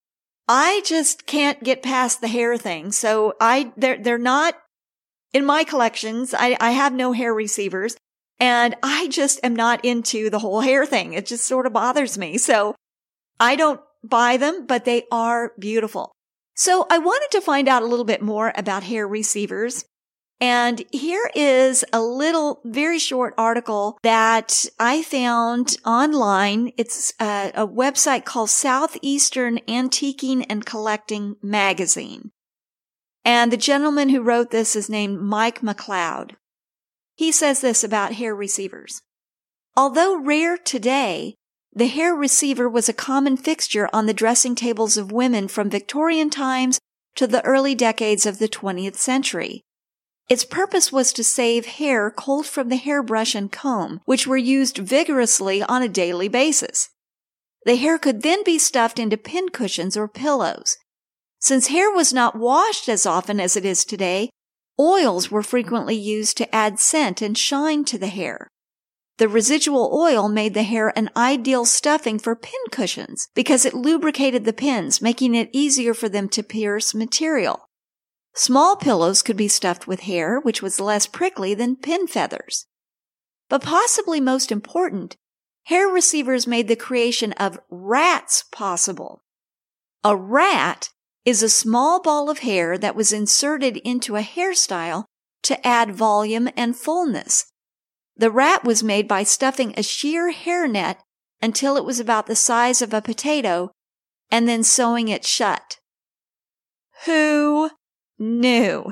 I just can't get past the hair thing. So I, they're, they're not in my collections. I, I have no hair receivers. And I just am not into the whole hair thing. It just sort of bothers me. So I don't buy them, but they are beautiful. So I wanted to find out a little bit more about hair receivers. And here is a little, very short article that I found online. It's a, a website called Southeastern Antiquing and Collecting Magazine. And the gentleman who wrote this is named Mike McLeod. He says this about hair receivers. Although rare today, the hair receiver was a common fixture on the dressing tables of women from Victorian times to the early decades of the twentieth century. Its purpose was to save hair culled from the hairbrush and comb, which were used vigorously on a daily basis. The hair could then be stuffed into pincushions or pillows. Since hair was not washed as often as it is today, oils were frequently used to add scent and shine to the hair. The residual oil made the hair an ideal stuffing for pin cushions because it lubricated the pins, making it easier for them to pierce material. Small pillows could be stuffed with hair, which was less prickly than pin feathers. But possibly most important, hair receivers made the creation of rats possible. A rat is a small ball of hair that was inserted into a hairstyle to add volume and fullness. The rat was made by stuffing a sheer hairnet until it was about the size of a potato and then sewing it shut. Who knew?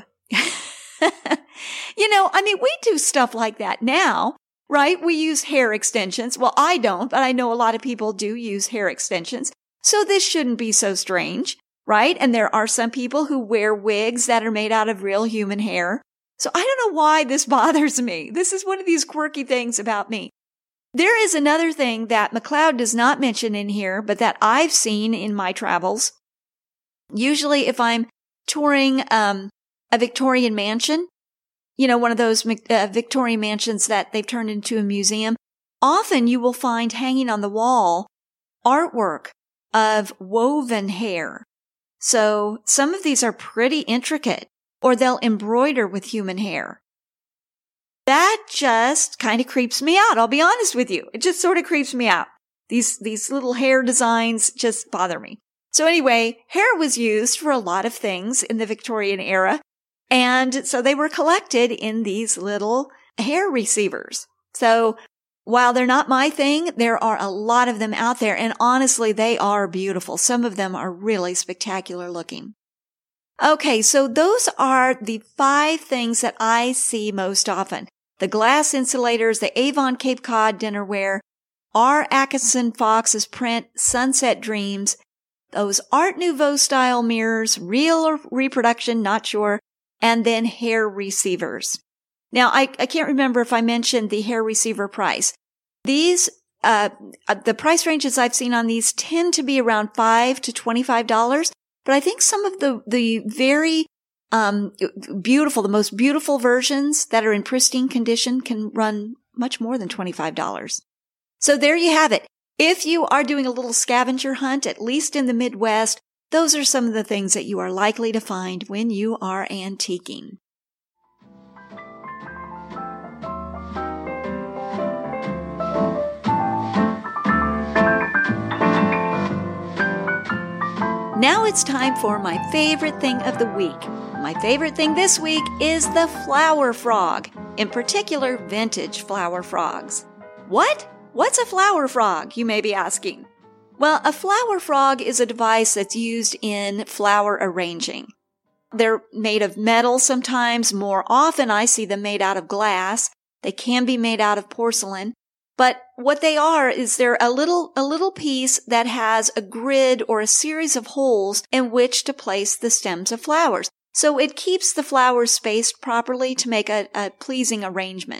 You know, I mean, we do stuff like that now, right? We use hair extensions. Well, I don't, but I know a lot of people do use hair extensions. So this shouldn't be so strange, right? And there are some people who wear wigs that are made out of real human hair. So I don't know why this bothers me. This is one of these quirky things about me. There is another thing that McLeod does not mention in here, but that I've seen in my travels. Usually if I'm touring um, a Victorian mansion, you know, one of those uh, Victorian mansions that they've turned into a museum, often you will find hanging on the wall artwork of woven hair. So some of these are pretty intricate. Or they'll embroider with human hair. That just kind of creeps me out. I'll be honest with you. It just sort of creeps me out. These, these little hair designs just bother me. So anyway, hair was used for a lot of things in the Victorian era. And so they were collected in these little hair receivers. So while they're not my thing, there are a lot of them out there. And honestly, they are beautiful. Some of them are really spectacular looking. Okay, so those are the five things that I see most often. The glass insulators, the Avon Cape Cod dinnerware, R. Atkinson Fox's print Sunset Dreams, those Art Nouveau style mirrors, real or reproduction, not sure, and then hair receivers. Now, I, I can't remember if I mentioned the hair receiver price. These, uh, the price ranges I've seen on these tend to be around five to twenty-five dollars. But I think some of the, the very, um, beautiful, the most beautiful versions that are in pristine condition can run much more than twenty-five dollars. So there you have it. If you are doing a little scavenger hunt, at least in the Midwest, those are some of the things that you are likely to find when you are antiquing. Now it's time for my favorite thing of the week. My favorite thing this week is the flower frog, in particular vintage flower frogs. What? What's a flower frog, you may be asking? Well, a flower frog is a device that's used in flower arranging. They're made of metal sometimes. More often I see them made out of glass. They can be made out of porcelain. But what they are is they're a little, a little piece that has a grid or a series of holes in which to place the stems of flowers. So it keeps the flowers spaced properly to make a, a pleasing arrangement.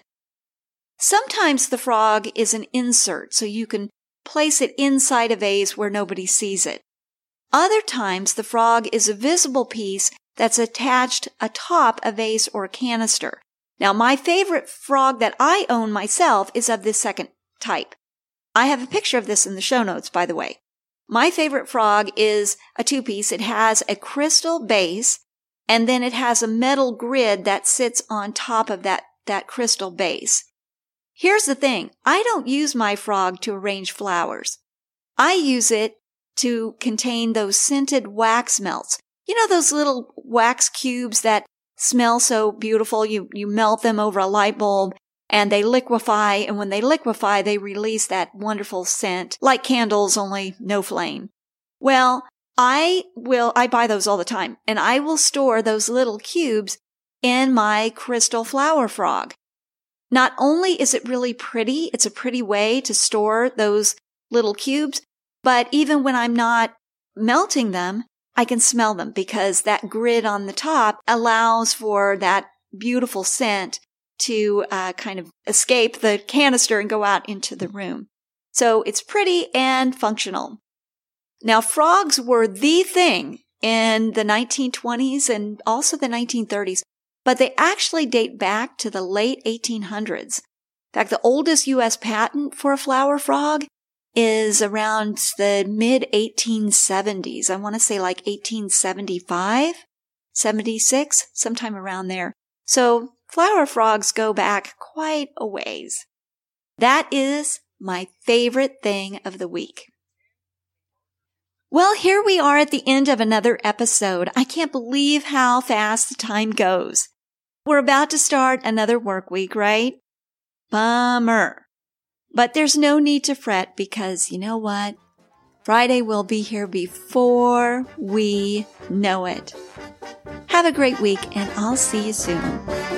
Sometimes the frog is an insert, so you can place it inside a vase where nobody sees it. Other times the frog is a visible piece that's attached atop a vase or a canister. Now, my favorite frog that I own myself is of this second type. I have a picture of this in the show notes, by the way. My favorite frog is a two-piece. It has a crystal base, and then it has a metal grid that sits on top of that, that crystal base. Here's the thing. I don't use my frog to arrange flowers. I use it to contain those scented wax melts. You know those little wax cubes that smell so beautiful? You, you melt them over a light bulb and they liquefy. And when they liquefy, they release that wonderful scent, like candles, only no flame. Well, I will, I buy those all the time, and I will store those little cubes in my crystal flower frog. Not only is it really pretty, it's a pretty way to store those little cubes, but even when I'm not melting them, I can smell them because that grid on the top allows for that beautiful scent to uh, kind of escape the canister and go out into the room. So it's pretty and functional. Now, frogs were the thing in the nineteen twenties and also the nineteen thirties, but they actually date back to the late eighteen hundreds. fact, the oldest U S patent for a flower frog is around the mid eighteen seventies. I want to say like eighteen seventy-five, seventy-six, sometime around there. So flower frogs go back quite a ways. That is my favorite thing of the week. Well, here we are at the end of another episode. I can't believe how fast the time goes. We're about to start another work week, right? Bummer. But there's no need to fret because you know what? Friday will be here before we know it. Have a great week and I'll see you soon.